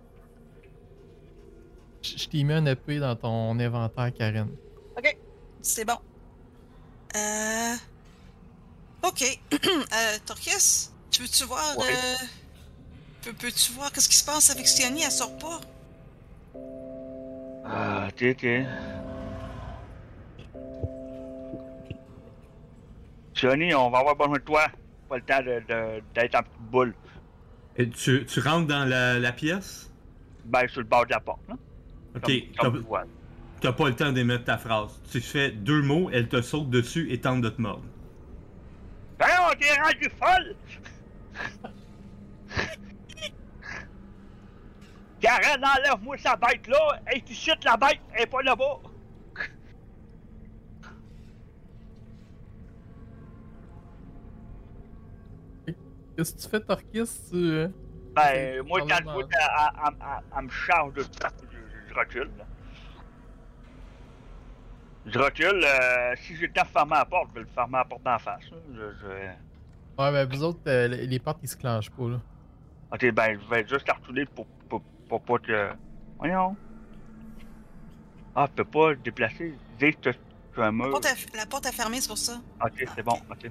Je je t'ai mis un épée dans ton inventaire, Karen. Ok. C'est bon. Euh. Ok. euh, Torquis, tu veux-tu voir. Ouais. Euh... Peux, peux-tu voir qu'est-ce qui se passe avec Sioni? Elle sort pas. Ah, ok, ok. Sioni, on va avoir besoin de toi. Pas le temps de, de- d'être en petite boule. Et tu, tu rentres dans la, la pièce? Ben, sur le bord de la porte, là. Ok, Comme, t'as- comme toi. t'as pas le temps d'émettre ta phrase. Tu fais deux mots, elle te saute dessus et tente de te mordre. Ben, on t'est rendu folle! Karen, enlève-moi sa bête là! Hey, tu chutes la bête! Elle est pas là-bas! Qu'est-ce que tu fais, Torquis? Tu... euh, Ben, moi, Parle-moi. quand le bout, elle, elle- elle- elle me charge de tout, je, je- je recule. Là. Je recule. Euh, si j'ai le temps de fermer la porte, je vais le fermer la porte d'en face. Là. Je, je... Ouais, ben vous autres, euh, les les portes ils se clenchent pas là. Ok, ben, je vais juste la reculer pour, pour, pour pas que. Voyons. Ah, tu peux pas le déplacer. Dès que tu as un La mur. porte, est, la porte est fermée, c'est pour ça. Ok, c'est bon, ok.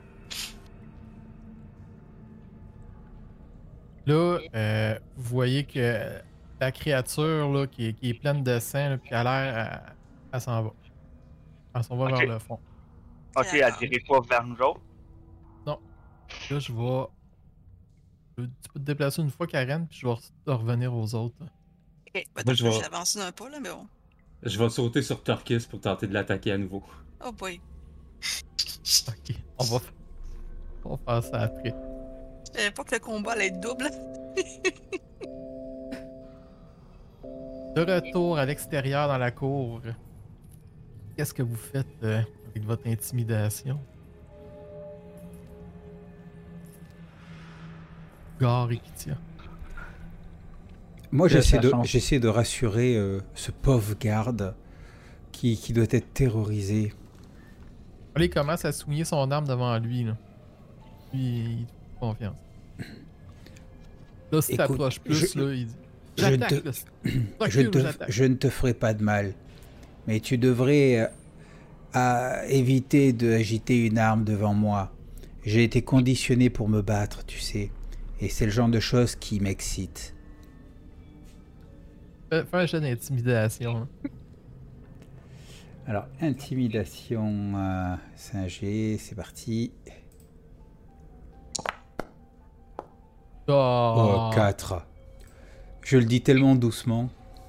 Là, euh, vous voyez que la créature là, qui, est, qui est pleine de sang, là, puis elle a l'air, elle, elle s'en va. Elle s'en va Ok. vers le fond. Ok, elle dirige pas vers nous autres. Là, je vais. Tu peux te déplacer une fois, Karen, puis je vais re- revenir aux autres. Ok, ben, Moi, je je vais- vais avancer d'un pas, là, mais bon. Je vais sauter sur Turkis pour tenter de l'attaquer à nouveau. Oh boy. Ok, on va, on va faire ça après. Je savais pas que le combat allait être double. De retour à l'extérieur dans la cour, qu'est-ce que vous faites euh, avec votre intimidation? Gar et Kitia. Moi, Que j'essaie ça de, change. j'essaie de rassurer euh, ce pauvre garde qui, qui doit être terrorisé. Là, il commence à soigner son arme devant lui. Là. Puis il te fait confiance. Là, si Écoute, t'approches plus, je- là, il dit je j'attaque. te- là. Je, Recule ou te- j'attaque. je ne te ferai pas de mal, mais tu devrais euh, à éviter d'agiter une arme devant moi. J'ai été conditionné pour me battre, tu sais, et c'est le genre de choses qui m'excite. Fais, fais un jeu d'intimidation. là. Alors, intimidation, euh, c'est un G, c'est parti. Oh, Oh, quatre. Je le dis tellement doucement.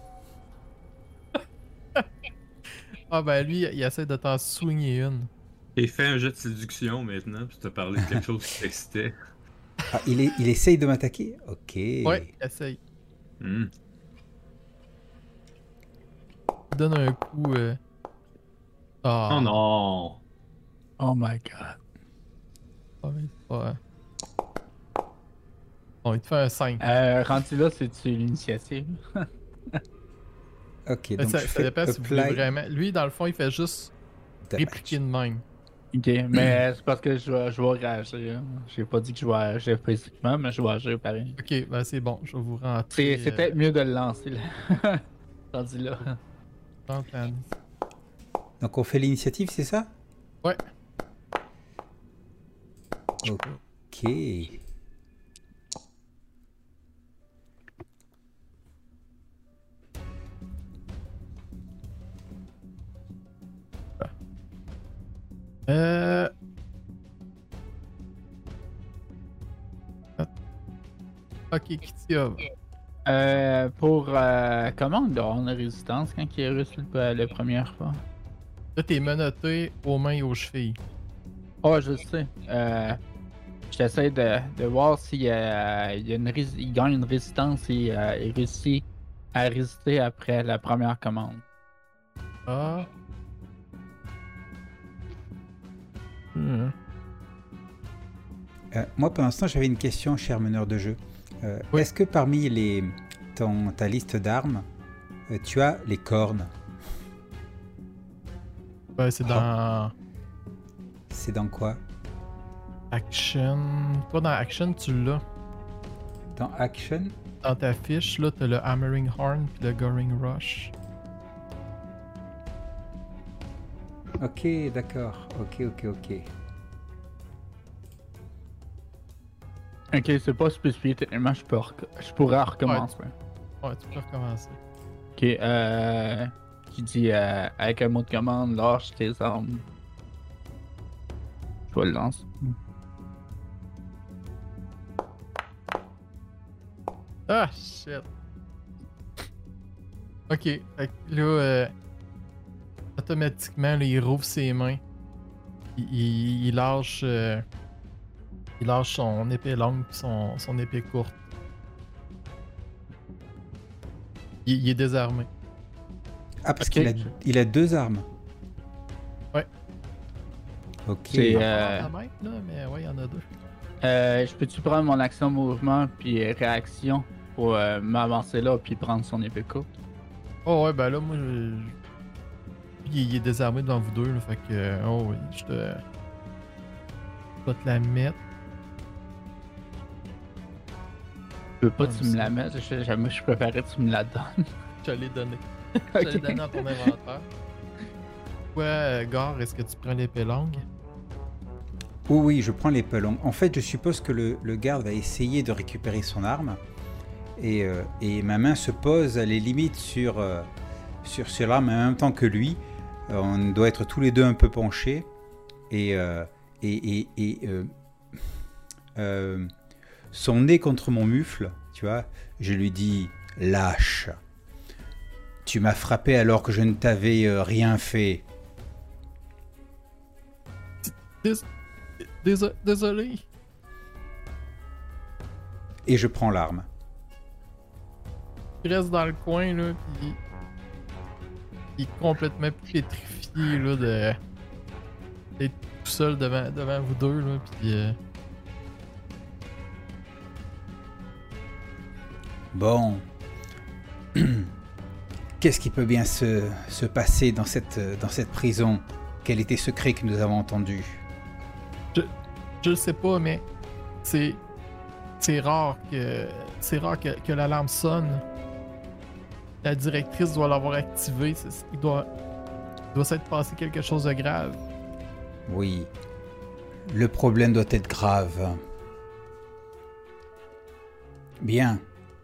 Ah ben lui, il essaie de t'en soigner une. Et fais un jet de séduction maintenant, puis tu as parlé de quelque chose qui t'excitait. Ah, il, est, il essaye de m'attaquer? Ok. Ouais, essaye. Hmm. Donne un coup. Euh... Ah. Oh non! Oh my god. Ah, mais c'est pas... Bon, il te fait un cinq. Euh, rendu là, c'est-tu l'initiative? Ok, Mais donc ça, je ça fais dépend si vous voulez apply vraiment. Lui, dans le fond, il fait juste damage. répliquer de même. Ok, mais c'est parce que je vais, je vais réagir. J'ai pas dit que je vais agir spécifiquement, mais je vais agir pareil. Ok, ben c'est bon, je vais vous C'est rentrer. c'est peut-être mieux de le lancer là. Rendu là. euh, dans- Donc on fait l'initiative, c'est ça? Ouais. Ok. Euh. Ok, Kitia. Euh, pour euh, comment on doit avoir une résistance quand il est reçu le, le première fois? Là, t'es menotté aux mains et aux chevilles. Oh, je sais. Euh, J'essaie de, de voir s'il euh, il y a une rés- il gagne une résistance et euh, il réussit à résister après la première commande. Ah. Hmm. Euh, moi, pour l'instant, j'avais une question, cher meneur de jeu. Euh, Oui. Est-ce que parmi les, ton, ta liste d'armes, euh, tu as les cornes? Ouais, c'est dans C'est dans quoi? Action. Toi, dans Action, tu l'as. Dans Action? Dans ta fiche, là, t'as le Hammering Horn puis le Goring Rush. Ok, d'accord. Ok, ok, ok. Ok, c'est pas spécifié, techniquement, je, peux rec- je pourrais recommencer. Ouais, tu peux recommencer. Ok, euh. Qui dit euh, avec un mot de commande, lâche tes armes. Je vais le lancer. Ah, shit. Ok, fait que là, euh, automatiquement, là, il rouvre ses mains. Il, il- il lâche. euh, il Il lâche son épée longue et son, son épée courte. Il, il est désarmé. Ah, parce Ok. qu'il a, il a deux armes. Ouais. Ok. C'est, Pas euh, la même, là, mais ouais, il y en a deux. Euh, je peux-tu prendre mon action mouvement puis euh, réaction pour euh, m'avancer là puis prendre son épée courte? Oh ouais, ben là, moi, je... je- Il, il est désarmé devant vous deux, là, fait que... Oh oui, je te... Je vais te la mettre. Je veux pas Ouais, que tu me c'est- la mettes, je, je, je préférais que tu me la donnes. Je te l'ai donné. Je te l'ai donné dans ton inventaire. Ouais, euh, Gar, est-ce que tu prends l'épée longue? Oui, oui, je prends l'épée longue. En fait, je suppose que le, le garde va essayer de récupérer son arme. Et, euh, et ma main se pose à les limites sur, euh, sur, sur l'arme en même temps que lui. Euh, on doit être tous les deux un peu penchés. Et, euh, et, et, et euh, euh, son nez contre mon mufle, tu vois, je lui dis « Lâche ! Tu m'as frappé alors que je ne t'avais euh, rien fait. Dés... Dés... Désolé. » Et je prends l'arme. Il reste dans le coin, là, pis... Il est complètement pétrifié, là, de... d'être tout seul devant, devant vous deux, là, pis... Euh... Bon. Qu'est-ce qui peut bien se, se passer dans cette, dans cette prison? Quel était ce cri que nous avons entendu? Je le sais pas, mais c'est c'est rare que c'est rare que, que l'alarme sonne. La directrice doit l'avoir activée. C'est- Il doit il doit s'être passé quelque chose de grave. Oui. Le problème doit être grave. Bien.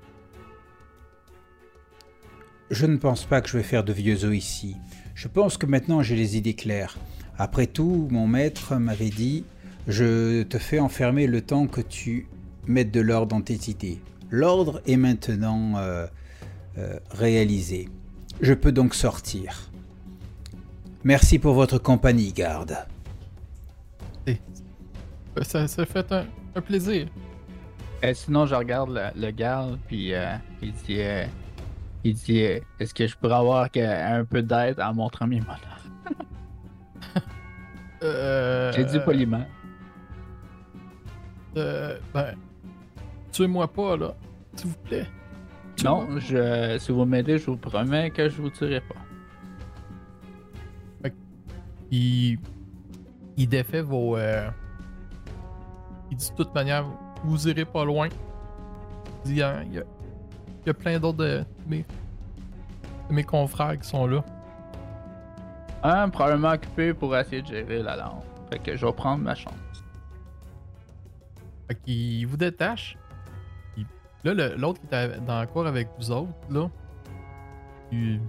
Je ne pense pas que je vais faire de vieux os ici. Je pense que maintenant j'ai les idées claires. Après tout, mon maître m'avait dit « Je te fais enfermer le temps que tu mettes de l'ordre dans tes idées. » L'ordre est maintenant euh, euh, réalisé. Je peux donc sortir. Merci pour votre compagnie, garde. Et ça, ça fait un, un plaisir. Euh, sinon, je regarde le, le garde, puis euh, il dit, euh, il dit euh, est-ce que je pourrais avoir que- un peu d'aide en montrant mes mots? Euh, J'ai dit poliment. Euh, ben, tuez-moi pas, là. S'il vous plaît. Tuez-moi Non, je, si vous m'aidez, je vous promets que je vous tuerai pas. Il, il défait vos. Euh... Il dit de toute manière, vous irez pas loin. Il dit, il y a, il y a- il y a plein d'autres de mes, de mes confrères qui sont là. Un, probablement occupé pour essayer de gérer la langue. Fait que je vais prendre ma chance. Fait qu'il vous détache. Puis là, le- l'autre qui était dans la cour avec vous autres, là. il-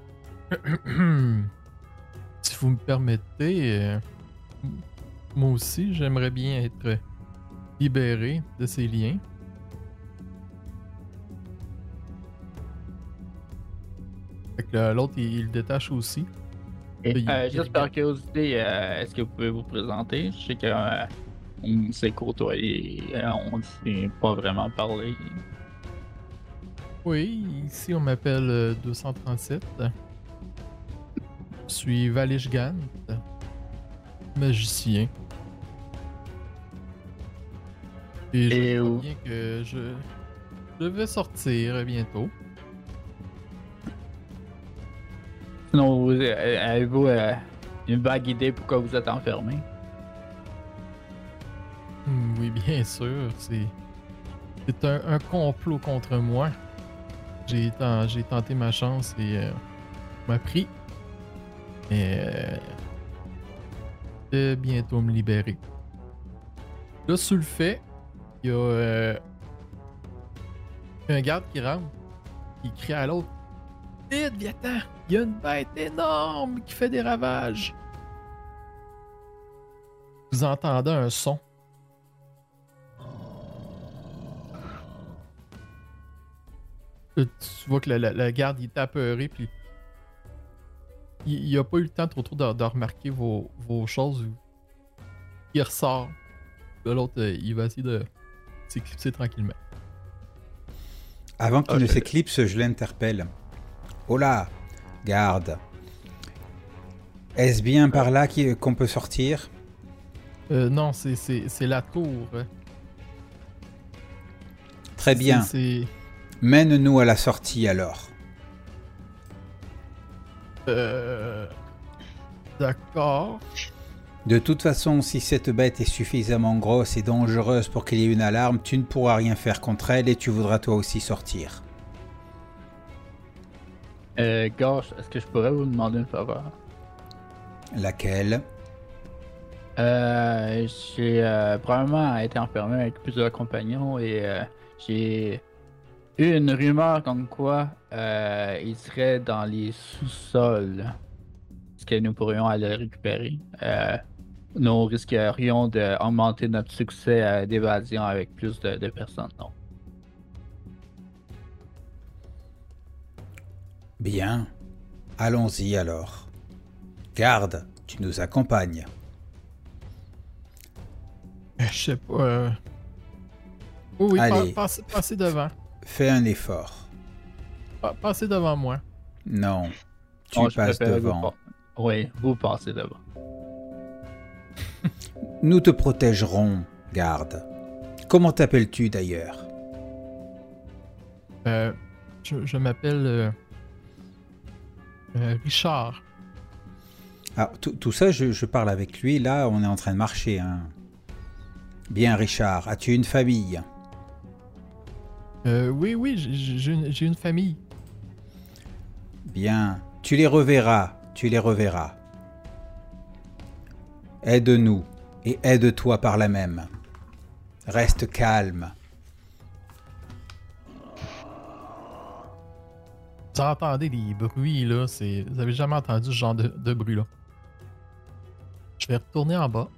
si vous me permettez, euh, m- moi aussi, j'aimerais bien être libéré de ces liens. Fait que là, l'autre, il, il le détache aussi. Et, Il- euh, il juste par regarde. curiosité, euh, est-ce que vous pouvez vous présenter? Je sais que euh, on s'est côtoyé, euh, on ne s'est pas vraiment parlé. Oui, ici on m'appelle euh, deux cent trente-sept. Je suis Valish Gant, magicien. Et je Et crois où- bien que je, je vais sortir bientôt. Sinon, vous, euh, avez-vous euh, une vague idée pourquoi vous êtes enfermé? Hmm, oui, bien sûr, c'est c'est un, un complot contre moi. J'ai ten- j'ai tenté ma chance et euh, on m'a pris. Mais euh, je vais bientôt me libérer. Là, sur le fait, il y a euh, un garde qui rentre, qui crie à l'autre: Vite, viens-t'en! Il y a une bête énorme qui fait des ravages! Vous entendez un son. Là, tu vois que la, la- la garde il est apeuré, puis il, il a pas eu le temps trop trop de, de remarquer vos, vos choses. Il ressort. Là, l'autre, euh, il va essayer de s'éclipser tranquillement. Avant qu'il Ah, ne je- s'éclipse, je l'interpelle. Oh là, garde. Est-ce bien par là qu'il- qu'on peut sortir? Euh, non, c'est, c'est, c'est la tour. hein. Très bien. C'est, Mène-nous à la sortie alors. c'est- euh, D'accord. De toute façon, si cette bête est suffisamment grosse et dangereuse pour qu'il y ait une alarme, tu ne pourras rien faire contre elle et tu voudras toi aussi sortir. Euh, Gauche, est-ce que je pourrais vous demander une faveur? Laquelle? Euh, j'ai euh, probablement été enfermé avec plusieurs compagnons et euh, j'ai eu une rumeur comme quoi euh, il serait dans les sous-sols. Est-ce que nous pourrions aller le récupérer? Euh, nous risquerions d'augmenter notre succès euh, d'évasion avec plus de, de personnes. Non. Bien. Allons-y alors. Garde, tu nous accompagnes. Euh, Je sais pas. euh, Oui, oui, Allez. pa- passez, passez devant. Fais un effort. Pa- Passez devant moi. Non. Tu Oh, je passes préfère vous devant. pas- Oui, vous passez devant. Nous te protégerons, garde. Comment t'appelles-tu d'ailleurs? Euh, je, je m'appelle euh, euh, Richard. Ah, tout, tout ça, je, je parle avec lui. Là, on est en train de marcher. Hein. Bien, Richard. As-tu une famille? Euh, oui, oui, j'ai- j'ai une, j'ai une famille. Bien. Tu les reverras. Tu les reverras. Aide-nous. Et aide-toi par la même. Reste calme. Vous entendez des bruits, là. c'est- Vous avez jamais entendu ce genre de, de bruit-là. Je vais retourner en bas.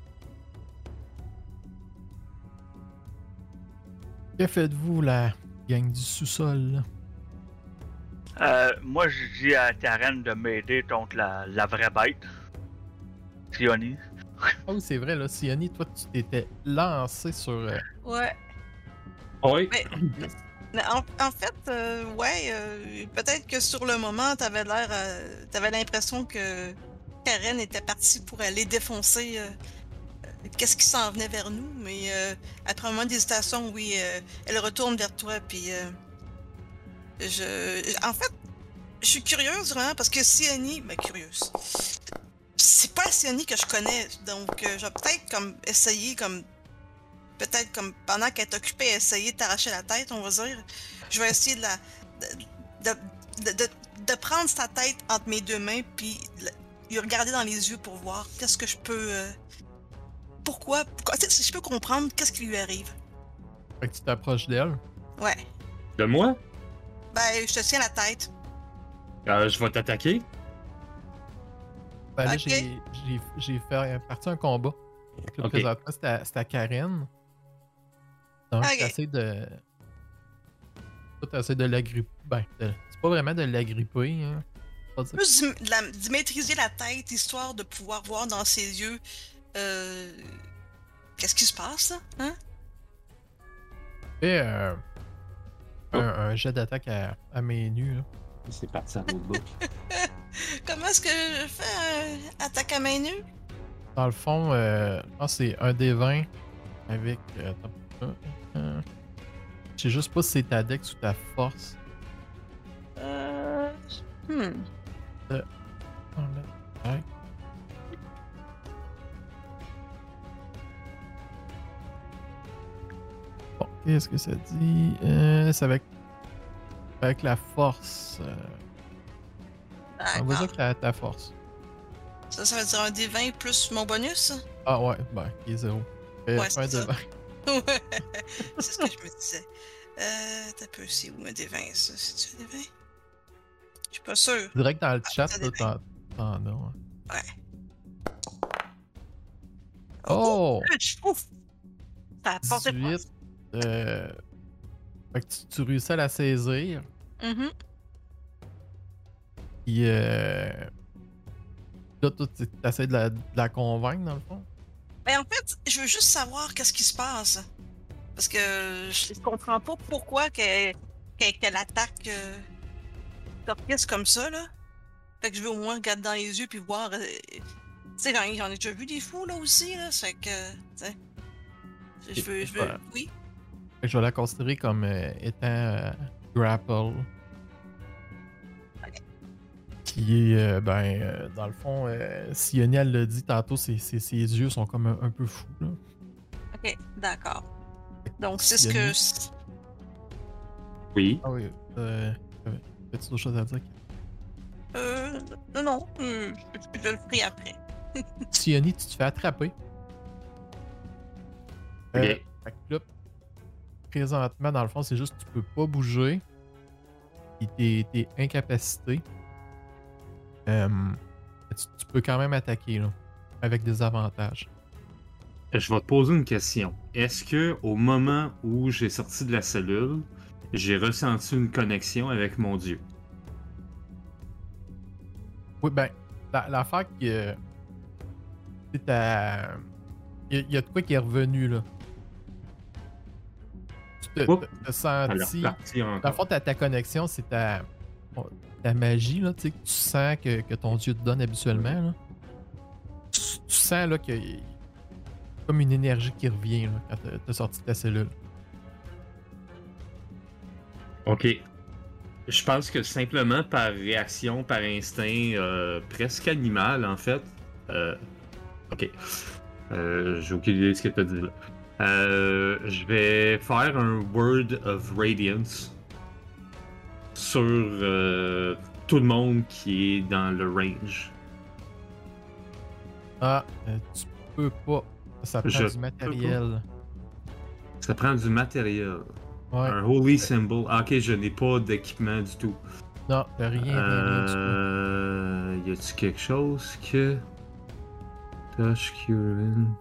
Que faites-vous, la gang du sous-sol? là? Euh, moi, je dis à Karen de m'aider contre la, la vraie bête. Sioni. Oh, c'est vrai, là, Sioni, toi, tu t'étais lancé sur... euh, Ouais. Oui. Mais en, en fait, euh, ouais, euh, peut-être que sur le moment, t'avais l'air, euh, t'avais l'impression que Karen était partie pour aller défoncer euh, euh, qu'est-ce qui s'en venait vers nous, mais euh, après un moment d'hésitation, oui, euh, elle retourne vers toi, puis euh, je, en fait, je suis curieuse vraiment parce que Siani, ben curieuse, c'est pas la Siani que je connais, donc euh, je vais peut-être comme essayer comme peut-être comme pendant qu'elle est occupée à essayer de t'arracher la tête, on va dire, je vais essayer de la de, de, de, de- de prendre sa tête entre mes deux mains puis la- lui regarder dans les yeux pour voir qu'est-ce que je peux euh, pourquoi, pourquoi tu sais, si je peux comprendre qu'est-ce qui lui arrive. Fait que tu t'approches d'elle. Ouais. De moi? Ben je te tiens la tête. Euh, je vais t'attaquer. Ben là, Ok. j'ai, j'ai, j'ai fait partie un combat. Fait que là, Ok. présentement, c'est à, c'est à Karen. Donc, Ok. t'essaies de... Toi, t'essaies de l'agripper. Ben, de- c'est pas vraiment de l'agripper, hein. Pas dire- Juste d'y- de, la- d'y maîtriser la tête histoire de pouvoir voir dans ses yeux euh, qu'est-ce qui se passe là, hein? Fais euh, un, un jet d'attaque à, à main nue, là. C'est parti à l'autre bout. Comment est-ce que je fais un attaque à main nue? Dans le fond, euh, je pense que c'est un des vingt avec... euh, attends, euh, euh, je sais juste pas si c'est ta dex ou ta force. Euh... Hmm. Ouais. Bon, qu'est-ce que ça dit? Euh, c'est avec... Avec la force. euh, on va D'accord. dire que t'as ta force. Ça, ça veut dire un D vingt plus mon bonus? Ah ouais, ben, il est zéro. Fais Ouais, un c'est de ça. vingt. Ouais, c'est ce que je me disais. Euh, t'as peu, c'est où un D vingt, ça? C'est-tu un D vingt? Je suis pas sûr. Direct dans le Ah, chat, ça là, dépend. t'en t'en as. hein. Ouais. Oh! Je trouve. Ça a porté pas. dix-huit. Euh... Fait que tu, tu réussis à la saisir. Mhm. Puis euh... là, toi, tu essaies de la, de la convaincre, dans le fond. Ben, en fait, je veux juste savoir qu'est-ce qui se passe. Parce que je comprends pas pourquoi qu'elle qu'elle qu'elle attaque euh, Torquis comme ça, là. Fait que je veux au moins regarder dans les yeux puis voir. euh, Tu sais, j'en j'en ai déjà vu des fous, là, aussi, là. Ça fait que. Tu sais. Je je veux. Je veux... Ouais. Oui. Fait que je vais la considérer comme euh, étant euh, grapple. Qui est, euh, ben, euh, dans le fond, euh, Sioni, elle l'a dit tantôt, ses, ses, ses yeux sont comme un, un peu fous, là. Ok, d'accord. Donc, c'est ce que. Oui. Ah oui, euh, euh, as-tu d'autres choses à dire? Euh. Non, non. euh, je, je le ferai après. Sioni, tu te fais attraper. Ok. Euh, fait que là, présentement, dans le fond, c'est juste que tu peux pas bouger. Et t'es, t'es incapacité. Euh, tu, tu peux quand même attaquer, là, avec des avantages. Je vais te poser une question. Est-ce que au moment où j'ai sorti de la cellule, j'ai ressenti une connexion avec mon dieu? Oui, ben, la- l'affaire que. C'est ta. Il y, a- y a de quoi qui est revenu, là. Tu te, Oups. te- te sens. Elle est repartie Dans le encore. fond, ta, ta connexion, c'est ta, ta magie, là, tu sais, que tu sens que, que ton dieu te donne habituellement, là. Tu, tu sens, là, qu'il y a comme une énergie qui revient, là, quand t'as- t'as sorti de ta cellule. Ok. Je pense que simplement par réaction, par instinct euh, presque animal, en fait. Euh... Ok. Euh, j'ai aucune idée de ce que tu as dit là. Euh, je vais faire un Word of Radiance sur euh, tout le monde qui est dans le range. Ah, euh, tu peux pas. Ça prend Je du matériel. Ça prend du matériel. Ouais. Un Holy Symbol. Ah, ok, je n'ai pas d'équipement du tout. Non, t'as rien, rien, rien du tout. Euh... Y a-tu quelque chose que. Touch Curin.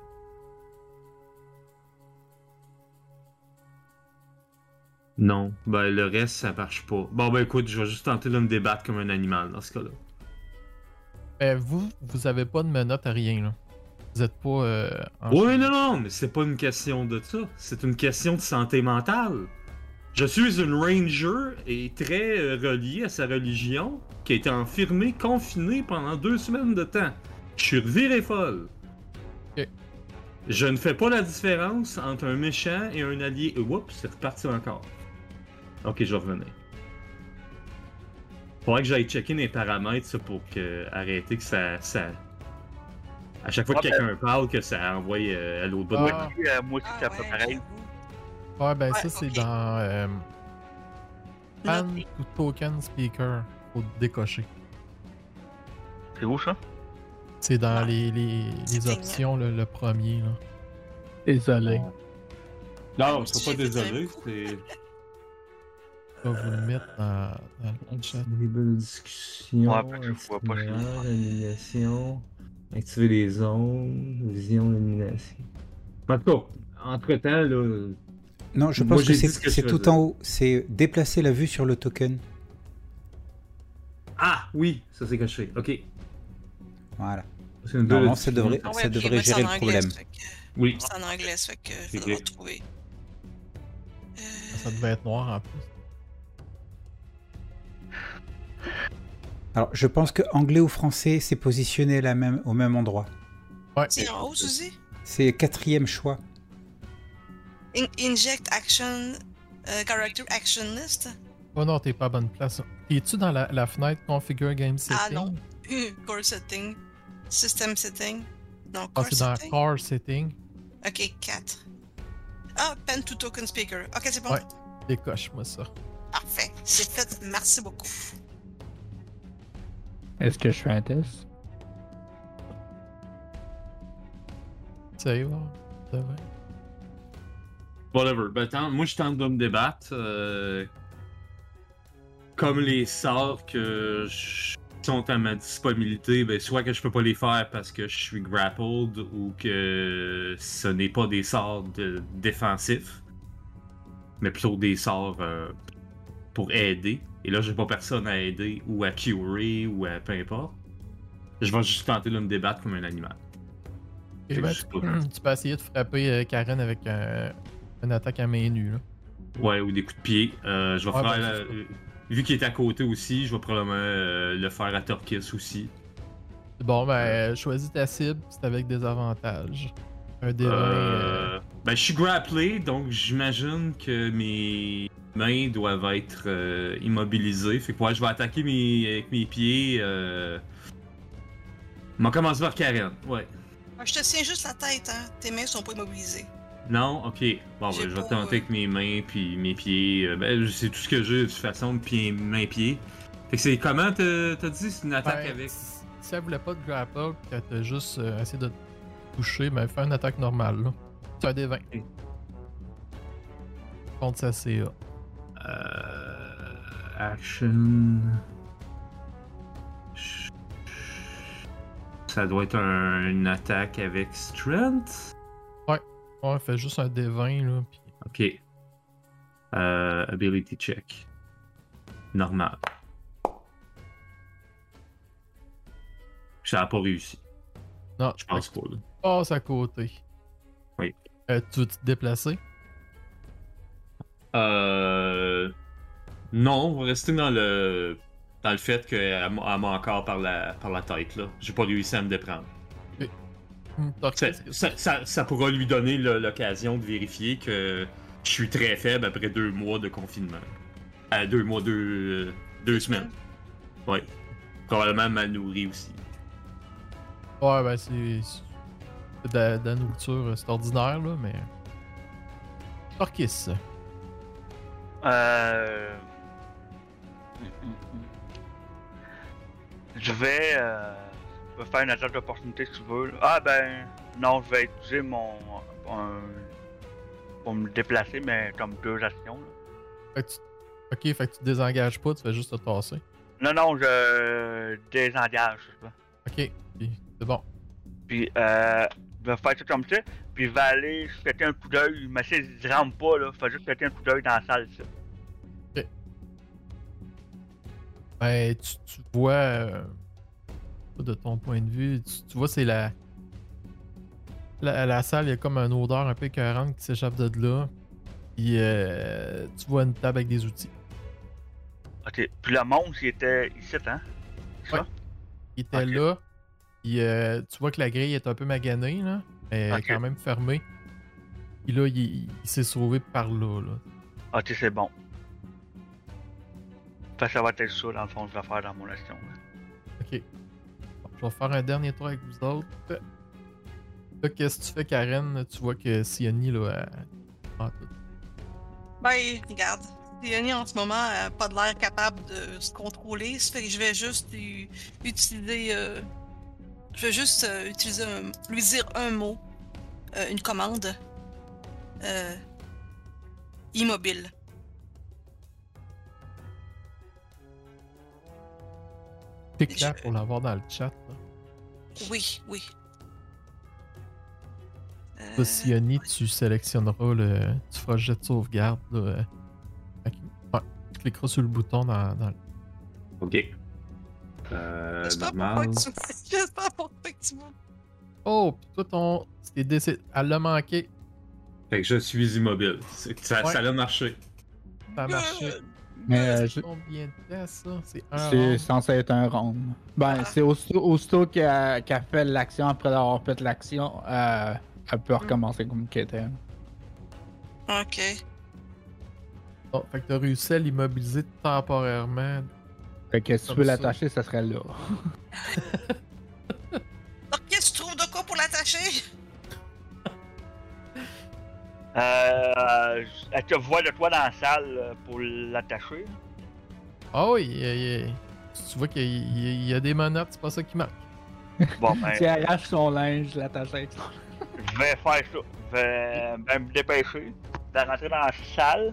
Non. Ben, le reste, ça marche pas. Bon, ben, écoute, je vais juste tenter de me débattre comme un animal dans ce cas-là. Euh, vous, vous avez pas de menottes à rien, là. Vous êtes pas. Euh, en Oui, non, non, mais c'est pas une question de ça. C'est une question de santé mentale. Je suis une ranger et très euh, relié à sa religion, qui a été enfermée, confinée pendant deux semaines de temps. Je suis reviré folle. Ok. Je ne fais pas la différence entre un méchant et un allié. Oups, c'est reparti encore. Ok, je vais revenir. Faudrait que j'aille checker les paramètres ça, pour que, arrêter que ça, ça... À chaque fois que Ouais, quelqu'un parle, que ça envoie euh, à l'autre bout de Ah. Oui, euh, moi aussi, Ah, c'est un peu ouais, pareil. j'avoue. Ouais, ben Ouais, ça, c'est ok. dans. Euh, Pan Noté. to Token Speaker. Faut décocher. C'est où ça? C'est dans Ouais. les, les, les C'est options, le, le premier, là. Désolé. Non, je c'est suis pas pas fait désolé, un coup. c'est... Je vais vous le mettre dans, dans le chat. Des bonnes discussions, Ouais, parce que je vois pas ce itinéraire, élimination, activer les zones, vision, élimination. En tout cas, entre-temps, là... Non, je Moi, pense que j'ai dit c'est ce que c'est je tout faisais. en haut. C'est déplacer la vue sur le token. Ah, oui, ça c'est caché, ok. Voilà. C'est une Normalement, belle ça discussion. devrait, Ah ouais, ça puis devrait moi, c'est gérer en le anglais, problème. ça fait que- Oui. C'est en anglais, ça fait que C'est faudra clair. retrouver. Ça devait être noir en plus. Alors, je pense que anglais ou français, c'est positionné la même, au même endroit. Ouais. C'est en haut, Suzy? C'est quatrième choix. In- inject action, euh, character action list. Oh non, t'es pas à bonne place. Es-tu dans la, la fenêtre Configure Game Setting? Ah non. Euh, Core setting. System setting. Non, Ah, core c'est dans setting. Core Setting. Ok, quatre. Ah, pen to token speaker. Ok, c'est bon. Ouais. Décoche-moi ça. Parfait. C'est fait. Merci beaucoup. Est-ce que je fais un test? Save, là. Ça va. Whatever. Ben, tant- moi, je tente de me débattre. euh, Comme les sorts que je- qui sont à ma disponibilité, ben, soit que je peux pas les faire parce que je suis grappled ou que ce n'est pas des sorts de- défensifs, mais plutôt des sorts euh, pour aider. Et là, j'ai pas personne à aider ou à curer ou à peu importe. Je vais juste tenter de me débattre comme un animal. Et Fait que ben, je sais pas. tu, tu peux essayer de frapper euh, Karen avec un, une attaque à main nue. Là. Ouais, ou des coups de pied. Euh, je vais Ouais, faire. ben, la- c'est ça. euh, vu qu'il est à côté aussi, je vais probablement euh, le faire à Torquis aussi. C'est bon, ben, euh, choisis ta cible, c'est avec des avantages. Un D vingt. euh, Euh, Ben, je suis grapplé, donc j'imagine que mes mains doivent être euh, immobilisées. Fait que ouais, je vais attaquer mes... avec mes pieds. Euh... On commence par Karen. Ouais. Ah, je te tiens juste la tête, hein. Tes mains sont pas immobilisées. Non? Ok. Bon, ben, J'ai je vais pas, tenter euh, avec mes mains puis mes pieds. Euh, Ben, c'est tout ce que j'ai de toute façon, pieds, mains, pieds. Fait que c'est comment t'as t'as dit? C'est une attaque ben, avec. Si si elle voulait pas de grapple, qu'elle t'a juste euh, essayé de te toucher, ben, fais une attaque normale. Là. C'est un D vingt. Ok. Contre sa C A. Euh... Action. Ça doit être un- une attaque avec Strength? Ouais, fais juste un D vingt, là. Pis... Ok. Euh, ability check. Normal. Ça a pas réussi. Non, Je pense pas, là. passe à côté. Oui. Euh, tu veux te déplacer? Euh... Non, on va rester dans le... Dans le fait qu'elle m'a elle m'a encore par la... par la tête, là. J'ai pas réussi à me déprendre. Hum, Torquis, Ça, qu'est-ce que ça, ça- ça pourra lui donner le- l'occasion de vérifier que je suis très faible après deux mois de confinement. Euh, deux mois, deux, euh, deux semaines. Ouais. Probablement mal nourri aussi. Ouais, ben c'est. C'est de, la- de la nourriture, euh, c'est ordinaire, là, mais. Torquis. Euh... Je vais, euh... je vais faire une attaque d'opportunité si tu veux. là. Ah ben, non, je vais utiliser mon... un- pour me déplacer, mais comme deux actions. là. Fait que tu... Ok, fait que tu te désengages pas, tu fais juste te tasser. Non, non, je désengage. c'est ça. Ok, puis c'est bon. Puis, euh, je vais faire ça comme ça. Puis, je vais aller jeter un coup d'œil. Mais si je rentre pas, là, je vais juste jeter un coup d'œil dans la salle. Ça. Ben, tu, tu vois. euh, de ton point de vue, tu, tu vois, c'est la... la. La salle, il y a comme une odeur un peu écœurante qui s'échappe de là. Puis euh, tu vois une table avec des outils. Ok. Puis, le monstre, il était ici, hein? C'est ça? Ouais. Il était Ok. là. Puis euh, tu vois que la grille est un peu maganée, là. Elle est Ok. quand même fermée. Puis là, il, il s'est sauvé par là, là. Ok, c'est bon. Fait que ça va être ça, dans le fond, que je vais faire dans mon action. là. Ok. Bon, je vais faire un dernier tour avec vous autres. Là, qu'est-ce que tu fais, Karen? Tu vois que Sioni, là, elle... Ah, tout. Ben, regarde. Léonie, en ce moment, a pas de l'air capable de se contrôler. Ça fait que je vais juste lui utiliser. euh, Je vais juste euh, utiliser un- lui dire un mot, euh, une commande. Euh, immobile. C'est clair pour l'avoir dans le chat. Là. Oui, oui. Euh, Toi, Sioni, tu sélectionneras le. Tu feras jet de sauvegarde, là. euh, avec- Ouais, tu cliqueras sur le bouton dans, dans le. Ok. Euh, J'espère pas normal. que tu- J'espère pas que tu vas. Oh, pis toi, ton. C'était décès. Elle l'a manqué. Fait que je suis immobile. C'est- Ça, Ouais. ça a marché. Ça a marché. Euh, Mais euh, je- Combien de temps, ça? C'est un c'est round. censé être un round. Ben, Ah. c'est aussitôt, aussitôt qu'elle qu'elle fait l'action après avoir fait l'action, euh, elle peut recommencer comme qu'elle était. Ok. Bon, fait que t'as réussi à l'immobiliser temporairement. Fait que si tu Comme veux ça. l'attacher, ça serait là. Alors, qu'est-ce que tu trouves de quoi pour l'attacher? Euh, elle te voit de toi dans la salle euh, pour l'attacher. Oh, il y a- il y a- tu vois qu'il y, a- il y a- il y a des menottes, c'est pas ça qui manque. Bon, ben, Si elle arrache son linge, l'attacher avec son je vais faire ça. Je vais ben, me dépêcher de rentrer dans la salle.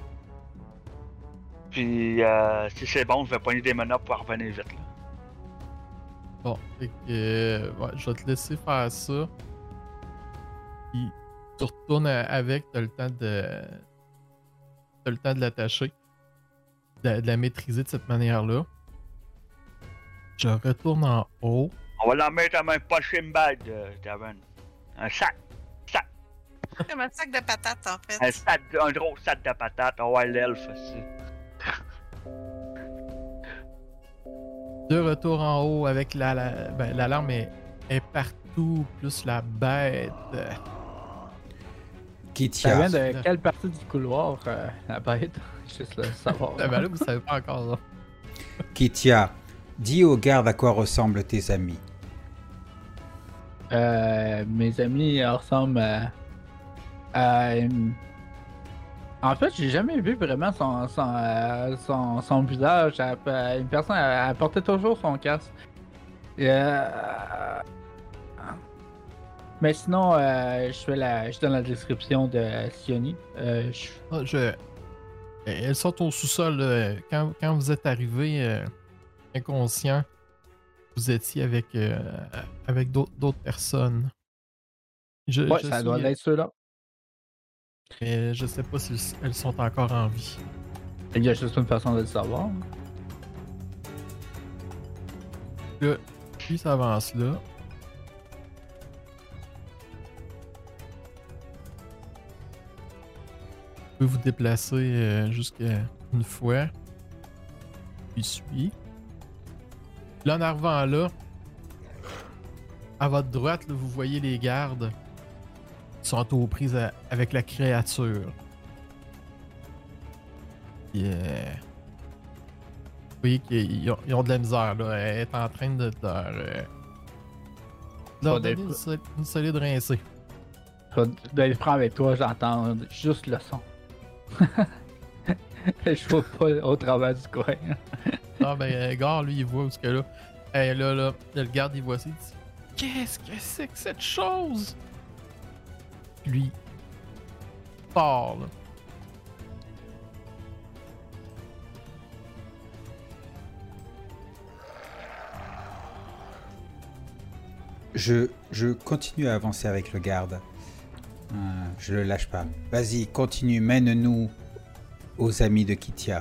Puis, euh, si c'est bon, je vais pogner des menottes pour revenir vite. Là. Bon, fait que. euh, ouais, je vais te laisser faire ça. Puis tu retournes à- avec, t'as le temps de. T'as le temps de l'attacher. De, de la maîtriser de cette manière-là. Je retourne en haut. On va la mettre à main punching bag, euh, Gavin. Un sac. Comme un sac de patates, en fait. Un, sac, un gros sac de patates. Oh ouais, l'elfe aussi. De retour en haut avec la, la ben, l'alarme est, est partout, plus la bête. Ça Kitia, vient de quelle partie du couloir, euh, la bête? Juste le savoir. Ah ben là, vous savez pas encore ça. Kitia, dis aux gardes à quoi ressemblent tes amis. Euh, mes amis euh, ressemblent à, à une- En fait, j'ai jamais vu vraiment son, son, euh, son, son visage. Elle- elle- une personne, elle, elle portait toujours son casque. Et, euh, Mais sinon, euh, je fais la, je donne la description de Sioni. Euh, je- Ah, je... Elles sont au sous-sol. là. Quand, quand vous êtes arrivé euh, inconscient, vous étiez avec, euh, avec d'autres, d'autres personnes. Je, Ouais, je ça suis- doit être ceux-là. mais je sais pas si elles sont encore en vie. Il y a juste une façon de le savoir. Là, lui s'avance là. Vous pouvez vous déplacer euh, jusqu'à une fois. Puis suit. Là, en arrivant là, à votre droite, là, vous voyez les gardes qui sont aux prises à- avec la créature. Puis, euh, vous voyez qu'ils ont, ils ont de la misère, là. Elle est en train de leur, euh, de leur Pas des- donner une, sol- une solide rincée. Je vais le prendre avec toi, j'entends juste le son. Je vois pas au travers du coin. Ah ben, euh, Gare, lui, il voit où ce que là. Hey, là, là, le garde, il voit ça, il dit qu'est-ce que c'est que cette chose? Puis lui, il part, là. Je, je continue à avancer avec le garde. Euh, je le lâche pas. Vas-y, continue, mène-nous aux amis de Kitia.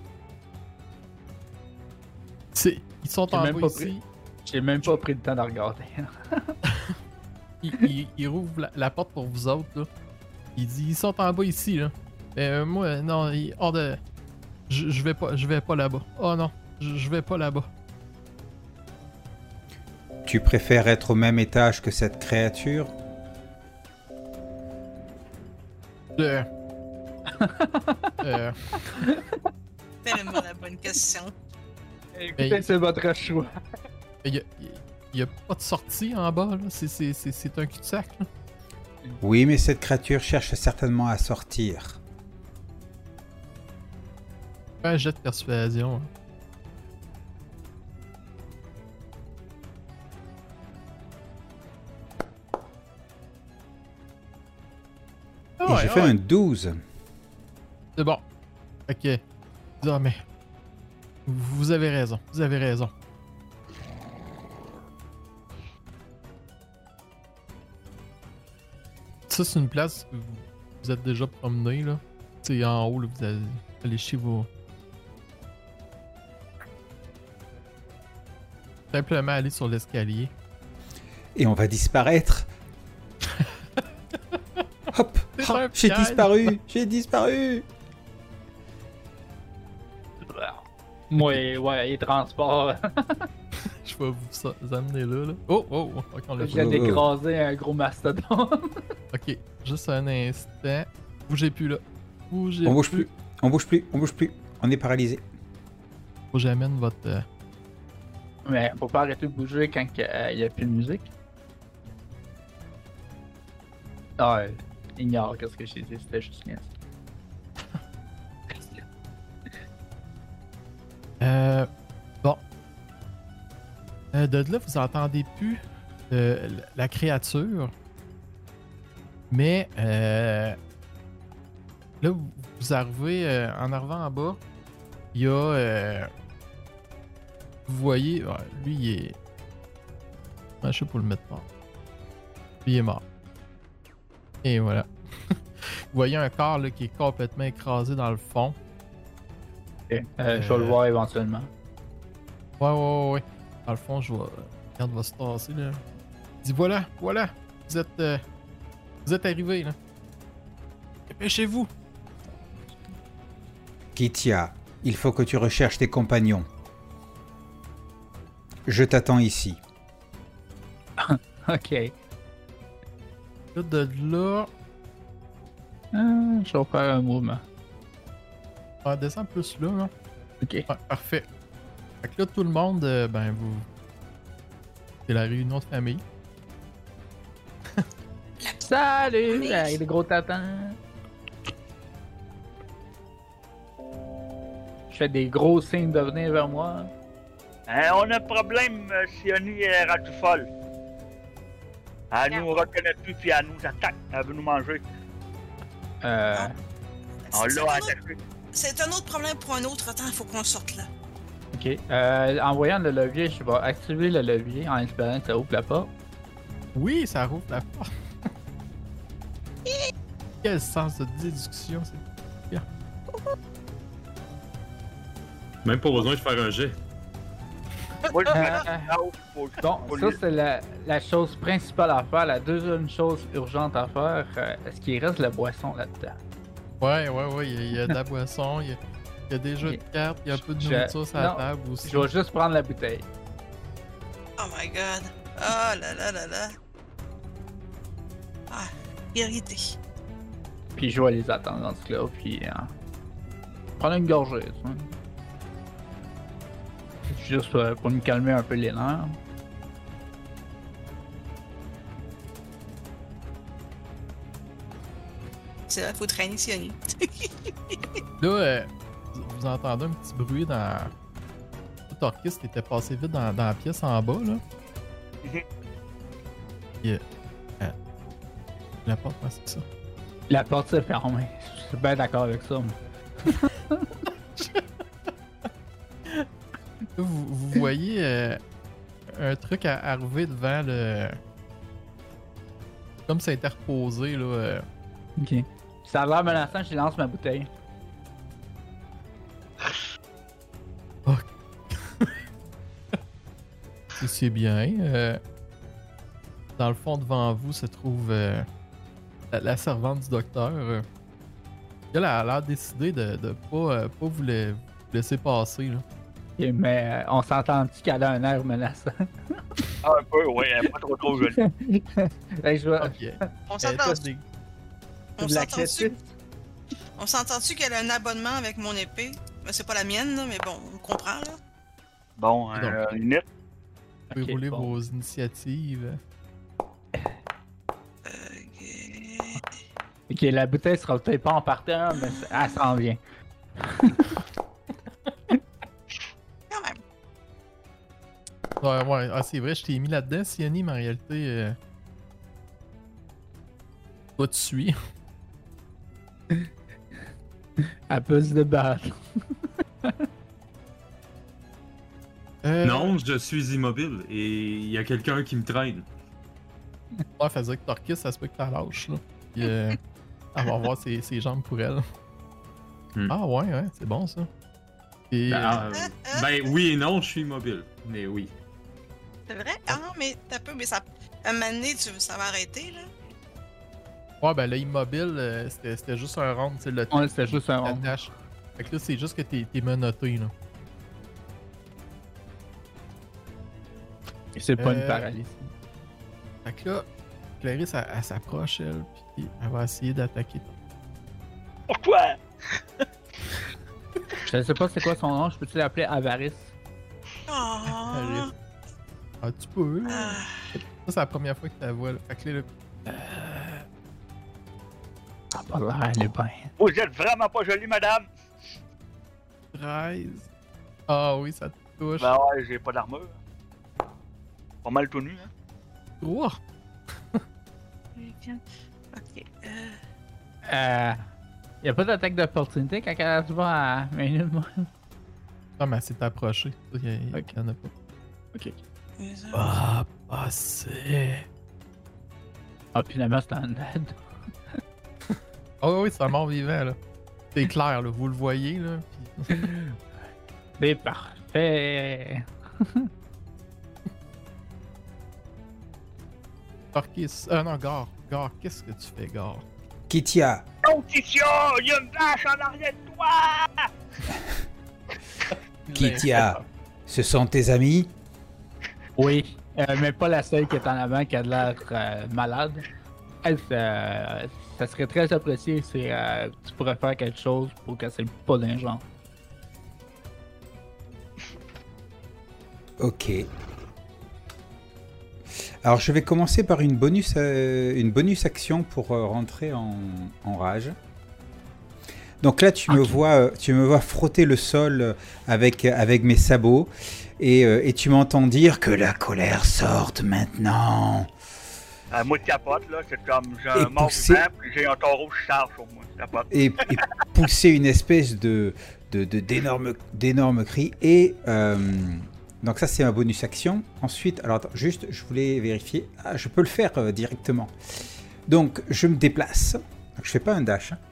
C'est- Ils sont J'ai en même bas pas ici. J'ai même pas pris le temps de regarder. Il, il- il rouvre la, la porte pour vous autres, là. Il dit ils sont en bas ici, là. Mais euh, moi, non, il, hors de. Je, je vais pas, je vais pas là-bas. Oh non, je, je vais pas là-bas. Tu préfères être au même étage que cette créature? Euh. euh, Tellement la bonne question. Écoutez, Hey. c'est votre choix. Il y a, il y a pas de sortie en bas, là. C'est, c'est, c'est, c'est un cul-de-sac, là. Oui, mais cette créature cherche certainement à sortir. Fais un jet de persuasion. hein. Et Ah ouais, j'ai fait ouais. un douze. C'est bon. Ok. Ah, mais. Vous avez raison. Vous avez raison. Ça, c'est une place que vous, vous êtes déjà promené, là. Tu sais, en haut, là, vous allez, allez chez vos. Simplement aller sur l'escalier. Et on va disparaître. Hop! C'est Ah, un j'ai piège. disparu! J'ai disparu! Moi, ouais, les transports. Je vais vous, sa- vous amener là, là. Oh, oh, oh, ok, on l'a Je fait. viens d'écraser un gros mastodonte. Ok, juste un instant. Bougez plus là. Bougez On bouge plus. On bouge plus. On bouge plus. On est paralysé. Faut que j'amène votre. euh, Mais faut pas arrêter de bouger quand il y a plus de musique. Ah, euh, ignore qu'est-ce que j'ai dit, c'était juste niaise. Euh. Bon. Euh, de là, vous entendez plus euh, la- la créature. Mais. Euh, là, vous, vous arrivez. euh, en arrivant en bas, il y a. euh, vous voyez. ouais, lui, il est. Ah, je sais pas le mettre mort. Lui, il est mort. Et voilà. Vous voyez un corps là, qui est complètement écrasé dans le fond. Ok. Euh, je vais le voir éventuellement. Ouais, ouais, ouais, ouais. Dans le fond, je vais. Regarde, va se tasser là. Il dit voilà, voilà. vous êtes... euh, vous êtes arrivés, là. Dépêchez-vous. Kitia, il faut que tu recherches tes compagnons. Je t'attends ici. Ok. Là, de là... Euh, je vais faire un mouvement. On descend plus là, là. Ok. Ouais, parfait. Fait que là, tout le monde, euh, ben, vous... C'est la réunion de famille. Salut! Oui. Avec des gros tatans. Je fais des gros signes de venir vers moi. Hein, on a un problème, euh, Sioni est rendue folle. Elle nous reconnaît plus puis elle nous attaque. Elle veut nous manger. Euh. On C'est l'a un autre- attaqué. C'est un autre problème pour un autre temps, il faut qu'on sorte là. Ok. Euh, en voyant le levier, je vais activer le levier en espérant que ça ouvre la porte. Oui, ça rouvre la porte. Quel sens de déduction, c'est... Même pas besoin de faire un jet. Moi, je Euh, me dis, faut- Bon, faut ça lui- c'est la, la chose principale à faire. La deuxième chose urgente à faire, euh, est-ce qu'il reste de la boisson là-dedans? Ouais, ouais, ouais, il y, a- il y a de la boisson, il y a, il y a des jeux Ok. de cartes, il y a un peu de Je- nourriture sur la non, table aussi. Je vais juste prendre la bouteille. Oh my god. Oh là là là là. Ah, irrité. Puis je vais les attendre dans ce cas, puis euh, prendre une gorgée, tu vois. Juste euh, pour me calmer un peu les nerfs. C'est là, faut traîner Sioni. Là, euh, vous, vous entendez un petit bruit dans... Torquis était passé vite dans, dans la pièce en bas, là. Mhm. Et, euh, euh, la porte, ouais, c'est ça. La porte s'est fermée. Je suis bien d'accord avec ça. moi. Là, vous, vous voyez euh, un truc à arriver devant le... Comme ça a été reposé, là. euh, Ok. Ça a l'air menaçant, je lance ma bouteille. Si c'est bien. euh, dans le fond, devant vous se trouve euh, la, la servante du docteur. euh. Elle a l'air décidé de, de pas, euh, pas vous, la- vous laisser passer. Là. Ok, mais euh, on s'entend-tu qu'elle a un air menaçant? Ah, un peu, ouais, elle est pas trop trop jolie. Fait que je vais. Ok. On Euh, s'entend- toi, des- on de la s'entend-tu classique. on s'entend-tu qu'elle a un abonnement avec mon épée? Ben, c'est pas la mienne, là, mais bon, on comprend, là. Bon, Donc, euh, une minute. Vous pouvez Ok, rouler bon. vos initiatives. Euh, Ok, la bouteille sera peut-être pas en parterre, mais ça- elle s'en vient. quand même. Ouais, ouais, ah, c'est vrai, je t'ai mis là-dedans, Siani, mais en réalité. Euh... Toi, tu suis. Elle peut se débattre. Euh, Non, je suis immobile et il y a quelqu'un qui me traîne. Ouais, fait dire que Torquis, ça se peut que t'en lâches, là. Puis, euh, elle va voir ses, ses jambes pour elle. Hmm. Ah, ouais, ouais, c'est bon ça. Et. Ben, euh, ben oui et non, je suis immobile. Mais oui. C'est vrai? Ah, mais t'as peu, mais ça. Un moment donné, tu... ça va arrêter, là. Ouais, ben là, immobile, euh, c'était c'était juste un round, tu sais, le Ouais, c'était juste un la rond. tâche. Fait que là, c'est juste que t'es t'es menotté, là. C'est pas Euh, une paralysie. Fait que là, Clarisse, elle, elle s'approche, elle, puis elle va essayer d'attaquer. Pourquoi? Je sais pas c'est quoi son nom, je peux-tu l'appeler Avarice? Oh. Arrive. Ah, tu peux, là. Ah. Ça, c'est la première fois que tu la vois, là. Fait que là, là, Ah, pas l'air, elle est bien. Vous êtes vraiment pas jolie, madame. treize. Ah oui, ça te touche. Ben ouais, j'ai pas d'armure. Pas mal tout nu, hein. trois. Ok. Euh... Euh. Y'a pas d'attaque d'opportunité quand elle se va à main de moi. Ah, mais elle s'est approchée. Il y, a- il y Ok. en a pas. Ok. Ah, passé. Ah, finalement, c'est un dead. Ah oui, oui, c'est un mort vivant, là. C'est clair, là. Vous le voyez, là. Puis... C'est parfait. Orkis. Euh, non, Gar. Gar, qu'est-ce que tu fais, Gar? Kitia, Oh, Titio, il y a une vache en arrière de toi! Kitia, ce sont tes amis? Oui, euh, mais pas la seule qui est en avant qui a de l'air euh, malade. Elle, ça, ça serait très apprécié si euh, tu pourrais faire quelque chose pour qu'elle soit pas d'un genre. Ok. Alors je vais commencer par une bonus, euh, une bonus action pour euh, rentrer en, en rage. Donc là tu me Ok. vois, euh, tu me vois frotter le sol euh, avec avec mes sabots et, euh, et tu m'entends dire que la colère sorte maintenant. Euh, moi, je capote, là. C'est comme j'ai Et un mort pousser- vivant, puis j'ai un taureau qui charge sur moi. Je capote. Et, et pousser une espèce de de- de- d'énormes d'énormes cris et euh, donc ça c'est ma bonus action. Ensuite, alors attends, juste je voulais vérifier. Ah, je peux le faire euh, directement. Donc je me déplace. Donc, je fais pas un dash. hein.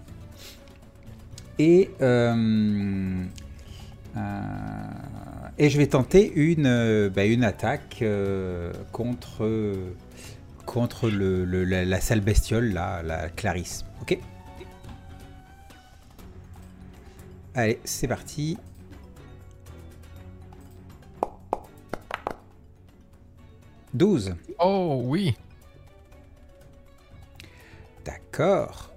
Et euh, euh, et je vais tenter une euh, bah, une attaque euh, contre euh, contre le, le- la, la sale bestiole là, la Clarisse. Ok. Allez, c'est parti. douze. Oh, oui. D'accord.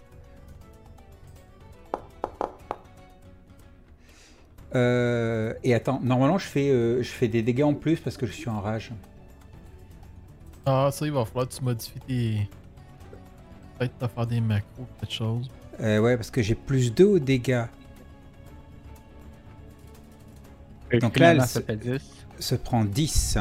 Euh, et attends, normalement je fais, euh, je fais des dégâts en plus parce que je suis en rage. Ah, ça, il va falloir que tu modifies tes. Peut-être te faire des macros, quelque chose. Euh, ouais, parce que j'ai plus deux aux dégâts. Et Donc finalement, là, ça elle fait dix. Se prend dix.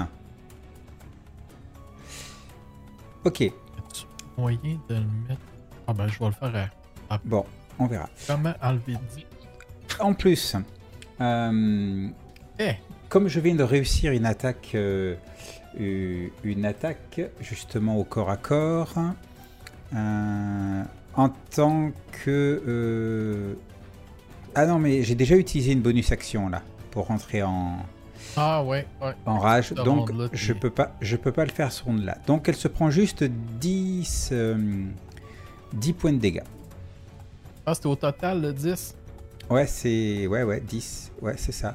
Ok, As-tu moyen de le mettre. Ah, ben, je vais le faire à. bon, on verra. Comment enlever dix? En plus, euh, Eh! comme je viens de réussir une attaque, euh, euh, une attaque justement au corps à corps, euh, en tant que... euh, Ah non, mais j'ai déjà utilisé une bonus action là, pour rentrer en, Ah, ouais, ouais. en rage, Ce donc round-là, t'es- je peux pas, je peux pas le faire ce round là. Donc elle se prend juste dix, euh, dix points de dégâts. Ah, c'était au total le dix? Ouais, c'est... Ouais, ouais, dix. Ouais, c'est ça.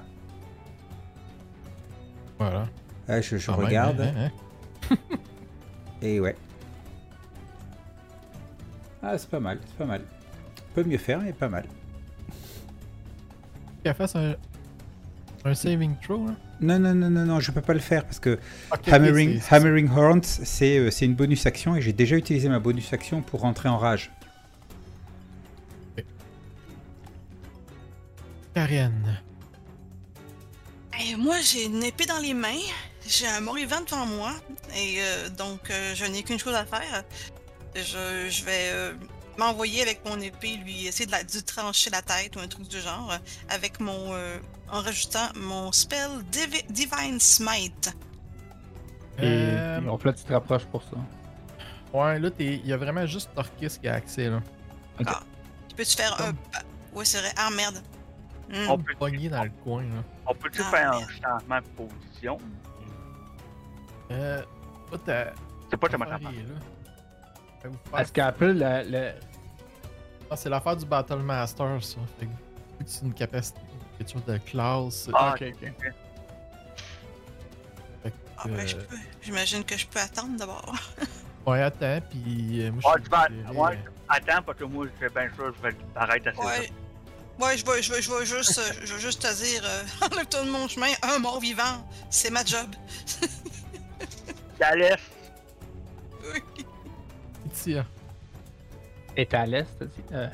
Voilà. Ouais, je je Quand même, regarde. hein, hein. Et ouais. Ah, c'est pas mal, c'est pas mal. Peut mieux faire, mais pas mal. Qu'elle fasse un. Un saving throw, là? Non, non, non, non, non, je peux pas le faire parce que Ok, ok, Hammering, c'est- c'est- Hammering Horns, c'est euh, c'est une bonus action et j'ai déjà utilisé ma bonus action pour rentrer en rage. Karen. Et moi, j'ai une épée dans les mains, j'ai un mort-vivant devant moi, et euh, donc euh, je n'ai qu'une chose à faire. Je, je vais euh, m'envoyer avec mon épée, lui essayer de la, de trancher la tête ou un truc du genre, euh, avec mon. Euh, en rajoutant mon spell Divi- Divine Smite. Et Euh, en fait, tu te rapproches pour ça. Ouais, là, t'es- il y a vraiment juste Orkis qui a accès, là. Tu peux-tu faire un. ah, ouais, c'est vrai. Ah merde. Hmm. On peut, Pogné dans le coin, là. on peut-tu Ah, faire un merde. changement de position? Euh. Toi, t'as. C'est pas tellement l'affaire important. est là. Fait que vous faire- Est-ce qu'après, le, le... Ah, c'est l'affaire du Battle Master, ça. Fait que vu que c'est une capacité, quelque chose de classe. Ah, ok, ok. Fait que, Ah, ben, je euh, peux. J'imagine que je peux attendre d'abord. Ouais, attends, puis euh, moi, Ouais, je tu vas. dirais, Ouais, attends, parce que moi, je suis bien sûr, je vais arrêter assez Ouais. vite. Ouais, je vais, je vais, je vais juste, euh, je vais juste te dire, euh, enlève-toi de mon chemin, un mort vivant, c'est ma job. Ça laisse. Oui. Tiens. est à l'est, t'as dit? Euh...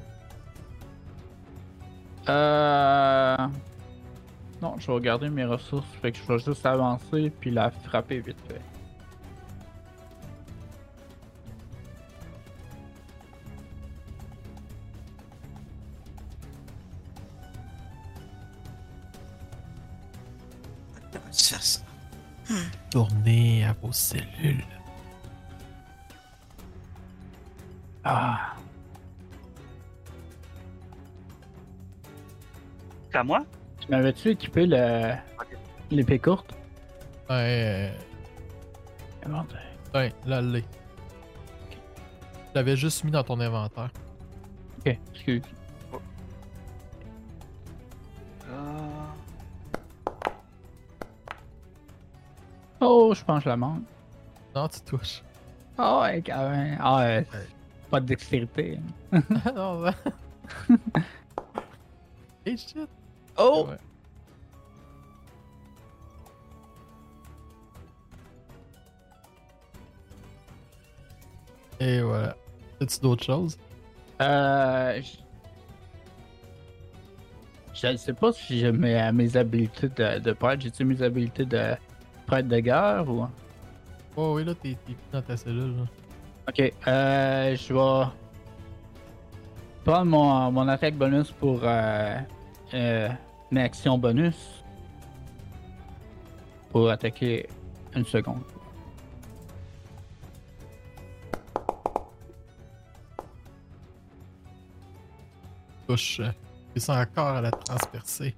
euh... Non, je vais regarder mes ressources. Fait que je vais juste avancer puis la frapper vite fait. Comment tu fais ça? Tournez à vos cellules. Ah. C'est à moi? Tu m'avais-tu équipé le... l'épée courte? Ouais. Comment Ouais, là, elle l'est. Je l'avais juste mis dans ton inventaire. Ok, excuse. Euh, Oh, je pense que je la manque. Non, tu touches. Ah ouais, quand même. Ah ouais, pas de dextérité. non, va. Hey shit. Oh! Ouais. Et voilà. As-tu d'autres choses? Euh. Je je ne sais pas si j'ai mes, mes habilités de, de prêtre. J'ai-tu mes habilités de prêtre de guerre ou. Oh oui, là, t'es t'es plus dans ta cellule. Là. Ok, euh. Je vais. Prendre mon, mon attaque bonus pour. Euh, euh, mes actions bonus. Pour attaquer une seconde. Touche. Tu sens encore à la transpercer.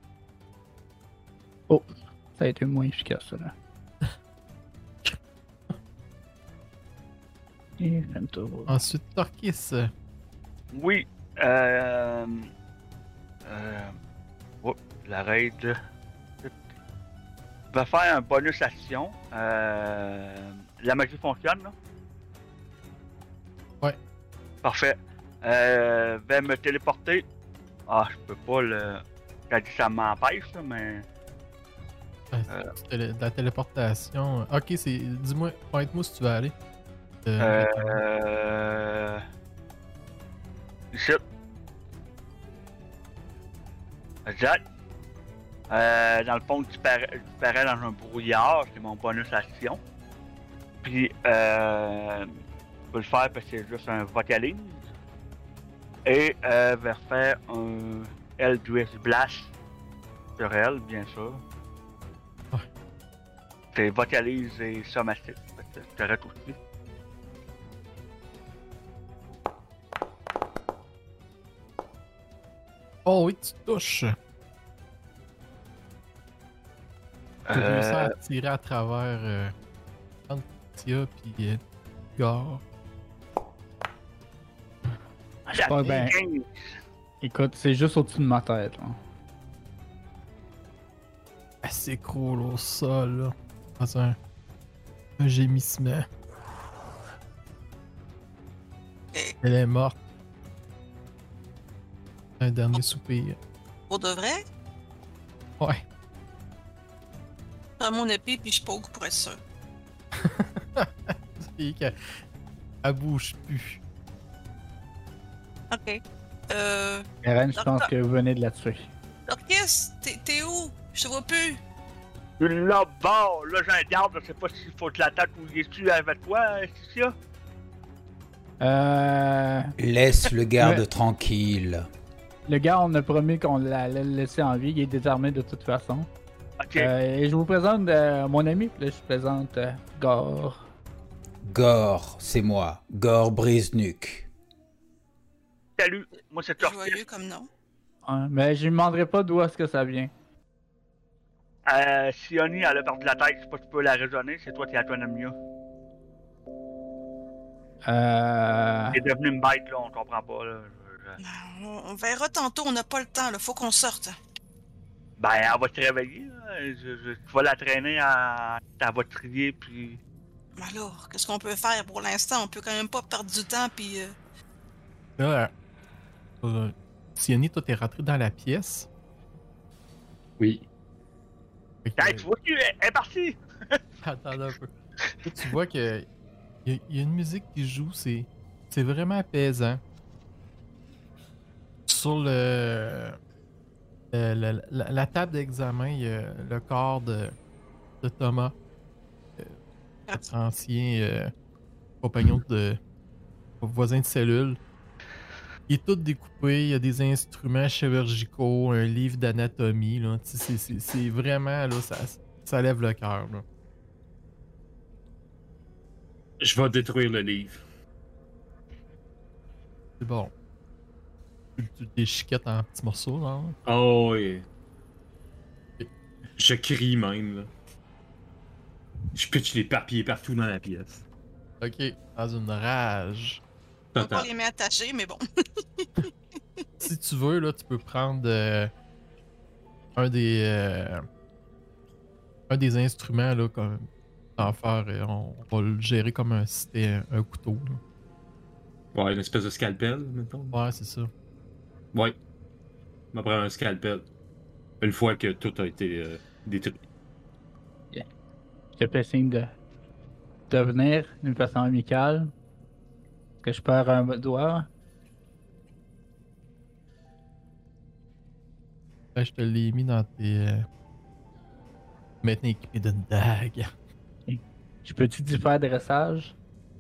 Ça a été moins efficace, ça, là. Et fait un tour. Ensuite, Torquis. Oui. Euh... Euh... Oups, la raid. Je vais faire un bonus action. Euh... La magie fonctionne, là? Ouais. Parfait. Euh... Je vais me téléporter. Ah, je peux pas le... T'as dit que ça m'empêche, là, mais... Euh, télé- de la téléportation. Ok, c'est. Dis-moi, pointe-moi si tu veux aller. Euh... euh... Ici. Exact. Euh, dans le fond, tu parais, tu parais dans un brouillard, c'est mon bonus action. Puis, euh, je peux le faire parce que c'est juste un vocalise. Et, euh, je vais faire un Eldritch Blast sur elle, bien sûr. Ouais. C'est vocalise et somatique. Je t'arrête aussi. Oh oui, tu touches. Tu Euh, réussis à tirer à travers euh, Antia puis euh, Gar. j'ai pas ben- quinze. Écoute, c'est juste au-dessus de ma tête, là. Elle s'écroule au sol, là. Dans un, un gémissement. Elle est morte. Un dernier soupir. Pour de vrai? Ouais. Je prends mon épée puis je poke pour être sûr. Et qu'elle elle bouge plus. Ok. Euh. Eren, je pense Docteur. que vous venez de la tuer. Orchis, t'es t'es où? Je te vois plus. Là-bas, là j'ai un garde, je sais pas s'il faut que l'attaque ou il est-tu avec toi, c'est ça? Euh. Laisse le garde Ouais. tranquille. Le gars, on a promis qu'on l'allait le laisser en vie. Il est désarmé de toute façon. Ok. Euh, et je vous présente euh, mon ami. Puis là, je vous présente euh, Gore. Gore, c'est moi. Gore Brisnuc. Salut, moi c'est Torquis. Joyeux comme nom. Hein, mais je lui demanderai pas d'où est-ce que ça vient. Euh, Sioni, elle a perdu la tête, je sais pas si tu peux la raisonner, c'est toi qui la connais mieux. Euh. T'es devenu une bête, là, on comprend pas, là. Je- je- On on verra tantôt, on n'a pas le temps, là. Faut qu'on sorte. Ben, elle va te réveiller, là. Je, je- tu vas la traîner à... Elle va trier, puis... Alors, qu'est-ce qu'on peut faire pour l'instant? On peut quand même pas perdre du temps, puis... Euh... Là, euh, euh, Sioni, toi, t'es rentré dans la pièce. Oui. Fait que- Hey, tu vois qu'il est, elle est parti! Attends un peu. Là, tu vois que il y, a- il y a une musique qui joue, c'est c'est vraiment apaisant. Sur le, le- le- la, la table d'examen, il y a le corps de, de Thomas, euh, notre ancien euh, compagnon de voisin de cellule. Il est tout découpé, il y a des instruments chirurgicaux, un livre d'anatomie. là. Tu sais, C'est c'est- c'est vraiment, là, ça, ça lève le cœur. là. Je vais détruire le livre. C'est bon. Tu, tu déchiquettes en petits morceaux, là. Oh oui. Je crie même, là. Je pitche les papiers partout dans la pièce. Ok, dans une rage. On va pas Total. les mains attachées, mais bon. Si tu veux, là, tu peux prendre euh, un des euh, un des instruments là, comme en faire. euh, on, on va le gérer comme un, si c'était un, un couteau. Là. Ouais, une espèce de scalpel, mettons. Ouais, c'est ça. Ouais. On va prendre un scalpel. Une fois que tout a été euh, détruit. Je te fais signe de, de venir d'une façon amicale. Est-ce que je perds un doigt? Là, je te l'ai mis dans tes. Euh... Maintenant équipé d'une dague. Je peux-tu t'y faire dressage?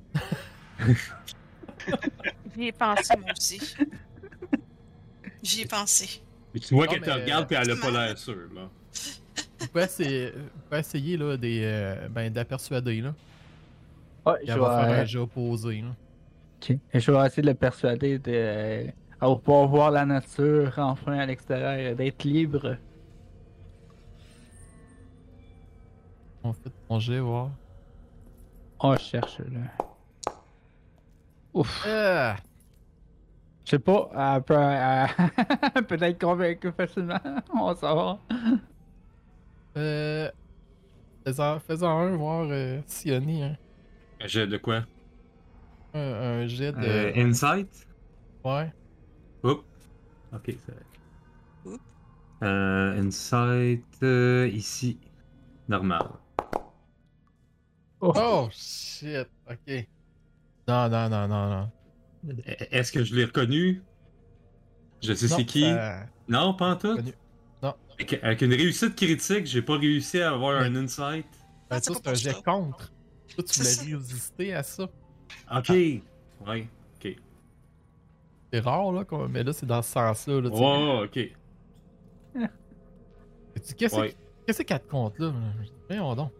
J'y ai pensé, moi aussi. J'y ai pensé. Et tu vois Non, qu'elle te mais- regarde et elle a pas l'air sûre, là. Vous pouvez essayer, vous pouvez essayer là, des, euh, ben, de la persuader. Là. Ouais, Puis je elle va faire un vais, jeu opposé. Là. ok. Je vais essayer de le persuader de euh, à pouvoir voir la nature enfin à l'extérieur, d'être libre. On fait ton jet, voir. Oh, je cherche là. Ouf. Ah! Je sais pas, elle peut, elle peut être convaincue facilement. On va savoir. Euh. Fais-en fais-en un, voir euh, Sioni. Hein. Un jet de quoi? Un, un jet de. Euh, Insight? Ouais. Oups. Ok, c'est Oups. Euh, Insight, euh, ici. Normal. Oh. Oh shit! Ok. Non, non, non, non, non. Est-ce que je l'ai reconnu? Je sais Non, c'est qui? ça- Non, pas en tout. connu. Non. Avec, avec une réussite critique, j'ai pas réussi à avoir Mais- un insight. Ben, Ah, c'est toi, pas c'est un pour jet ça. contre. Toi, tu C'est ça. voulais résister à ça. Ok. Ouais. Ok. C'est rare, là, qu'on- mais là, c'est dans ce sens-là. Là, tu sais. Oh, ok. Tu- Qu'est-ce Ouais. qu'est-ce qu'elle te compte là? Voyons donc.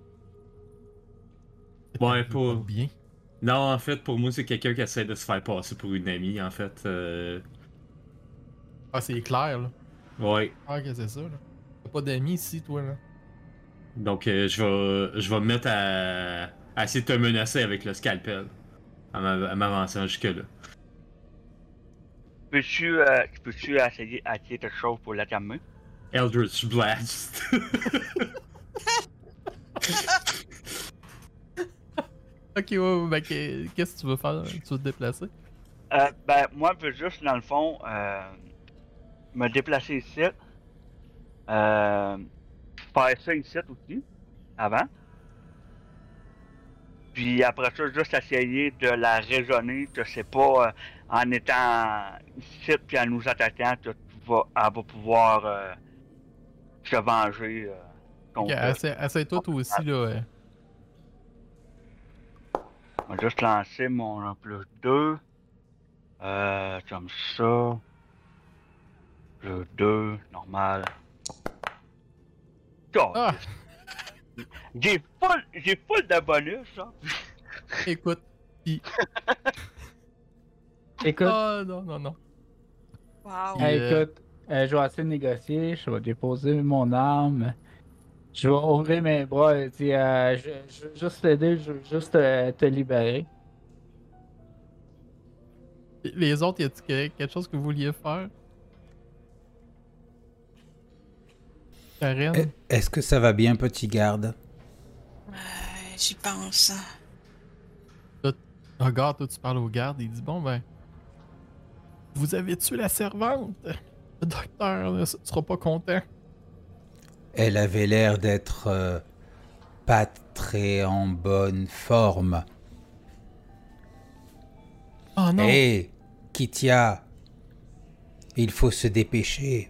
Ouais, Peut-être pas- bien. Non, en fait, pour moi, c'est quelqu'un qui essaie de se faire passer pour une amie, en fait. Euh... Ah, c'est clair, là. Ouais. Ah, que c'est ça, là. T'as pas d'amis ici, toi, là. Donc, euh, je vais je vais me mettre à... à essayer de te menacer avec le scalpel. En m'av- en m'avançant jusque-là. Peux-tu euh, peux-tu essayer d'attirer quelque chose pour la calmer? Eldritch Blast. Ok, ouais, ouais, ben, que- qu'est-ce que tu veux faire? Tu veux te déplacer? Euh, ben, moi, je veux juste, dans le fond, euh, me déplacer ici. Euh, faire ça ici aussi, avant. Puis après ça, juste essayer de la raisonner, je sais pas, euh, en étant ici puis en nous attaquant, que tu vas, elle va pouvoir euh, se venger euh, Ok, contre. essaie- essaie-toi, toi aussi, là. euh. On va juste lancer mon un plus deux. Euh, comme ça. Plus deux, normal. Oh, Ah! J'ai full, j'ai full de bonus, hein. Écoute. Puis... Écoute, Ah, non, non, non. Wow. Puis, hey, euh, écoute, euh, je vais essayer de négocier, je vais déposer mon arme. Je vais ouvrir mes bras et dire euh, je, je veux juste t'aider, je veux juste euh, te libérer. Les autres, y a-t-il quelque chose que vous vouliez faire? Karen? E- Est-ce que ça va bien, petit garde? Euh, J'y pense. Regarde, toi, tu parles au garde. Il dit bon, ben. Vous avez tué la servante. Le docteur ne sera pas content. Elle avait l'air d'être euh, pas très en bonne forme. Oh non! Hé, Kitia, il faut se dépêcher.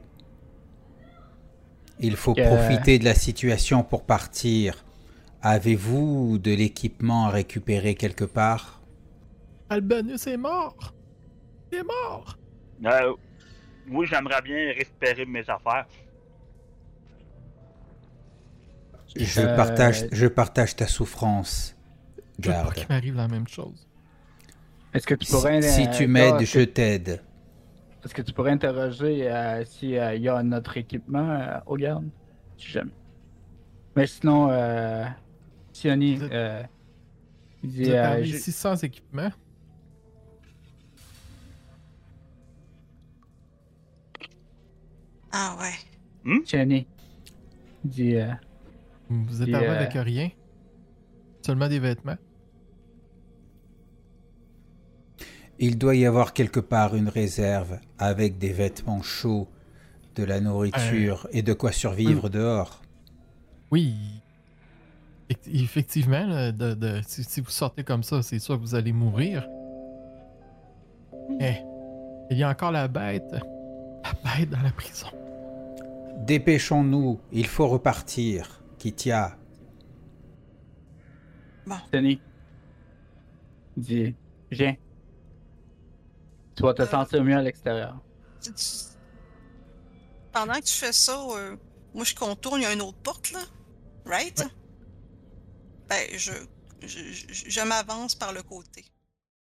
Il faut Euh. profiter de la situation pour partir. Avez-vous de l'équipement à récupérer quelque part? Albanus est mort! Il est mort! Euh, oui, j'aimerais bien récupérer mes affaires. Je Euh, partage, je partage ta souffrance, Je veux pas garde. qu'il m'arrive la même chose. Est-ce que tu Si, pourrais. si euh, tu gars, m'aides, est-ce je que- t'aide. Est-ce que tu pourrais interroger euh, s'il y a notre équipement euh, au garde? Si jamais. Mais sinon, euh, Sioni, Vous êtes- euh, Il Vous dit, êtes euh, arrivé je- ici sans équipement. Ah ouais. Jenny. Il dit, euh, Vous êtes Puis, arrivé euh, avec rien. Seulement des vêtements. Il doit y avoir quelque part une réserve avec des vêtements chauds, de la nourriture et de quoi survivre dehors. Oui. Effect- Effectivement, là, de, de- si, si vous sortez comme ça, c'est sûr que vous allez mourir. Eh, il y a encore la bête. La bête dans la prison. Dépêchons-nous, il faut repartir. Kitia, Jenny. Il dit, viens. Tu vas te Euh. sentir mieux à l'extérieur. Tu- tu- Pendant que tu fais ça, euh, moi je contourne, il y a une autre porte là. Right? Ouais. Ben, je, je, je, je m'avance par le côté.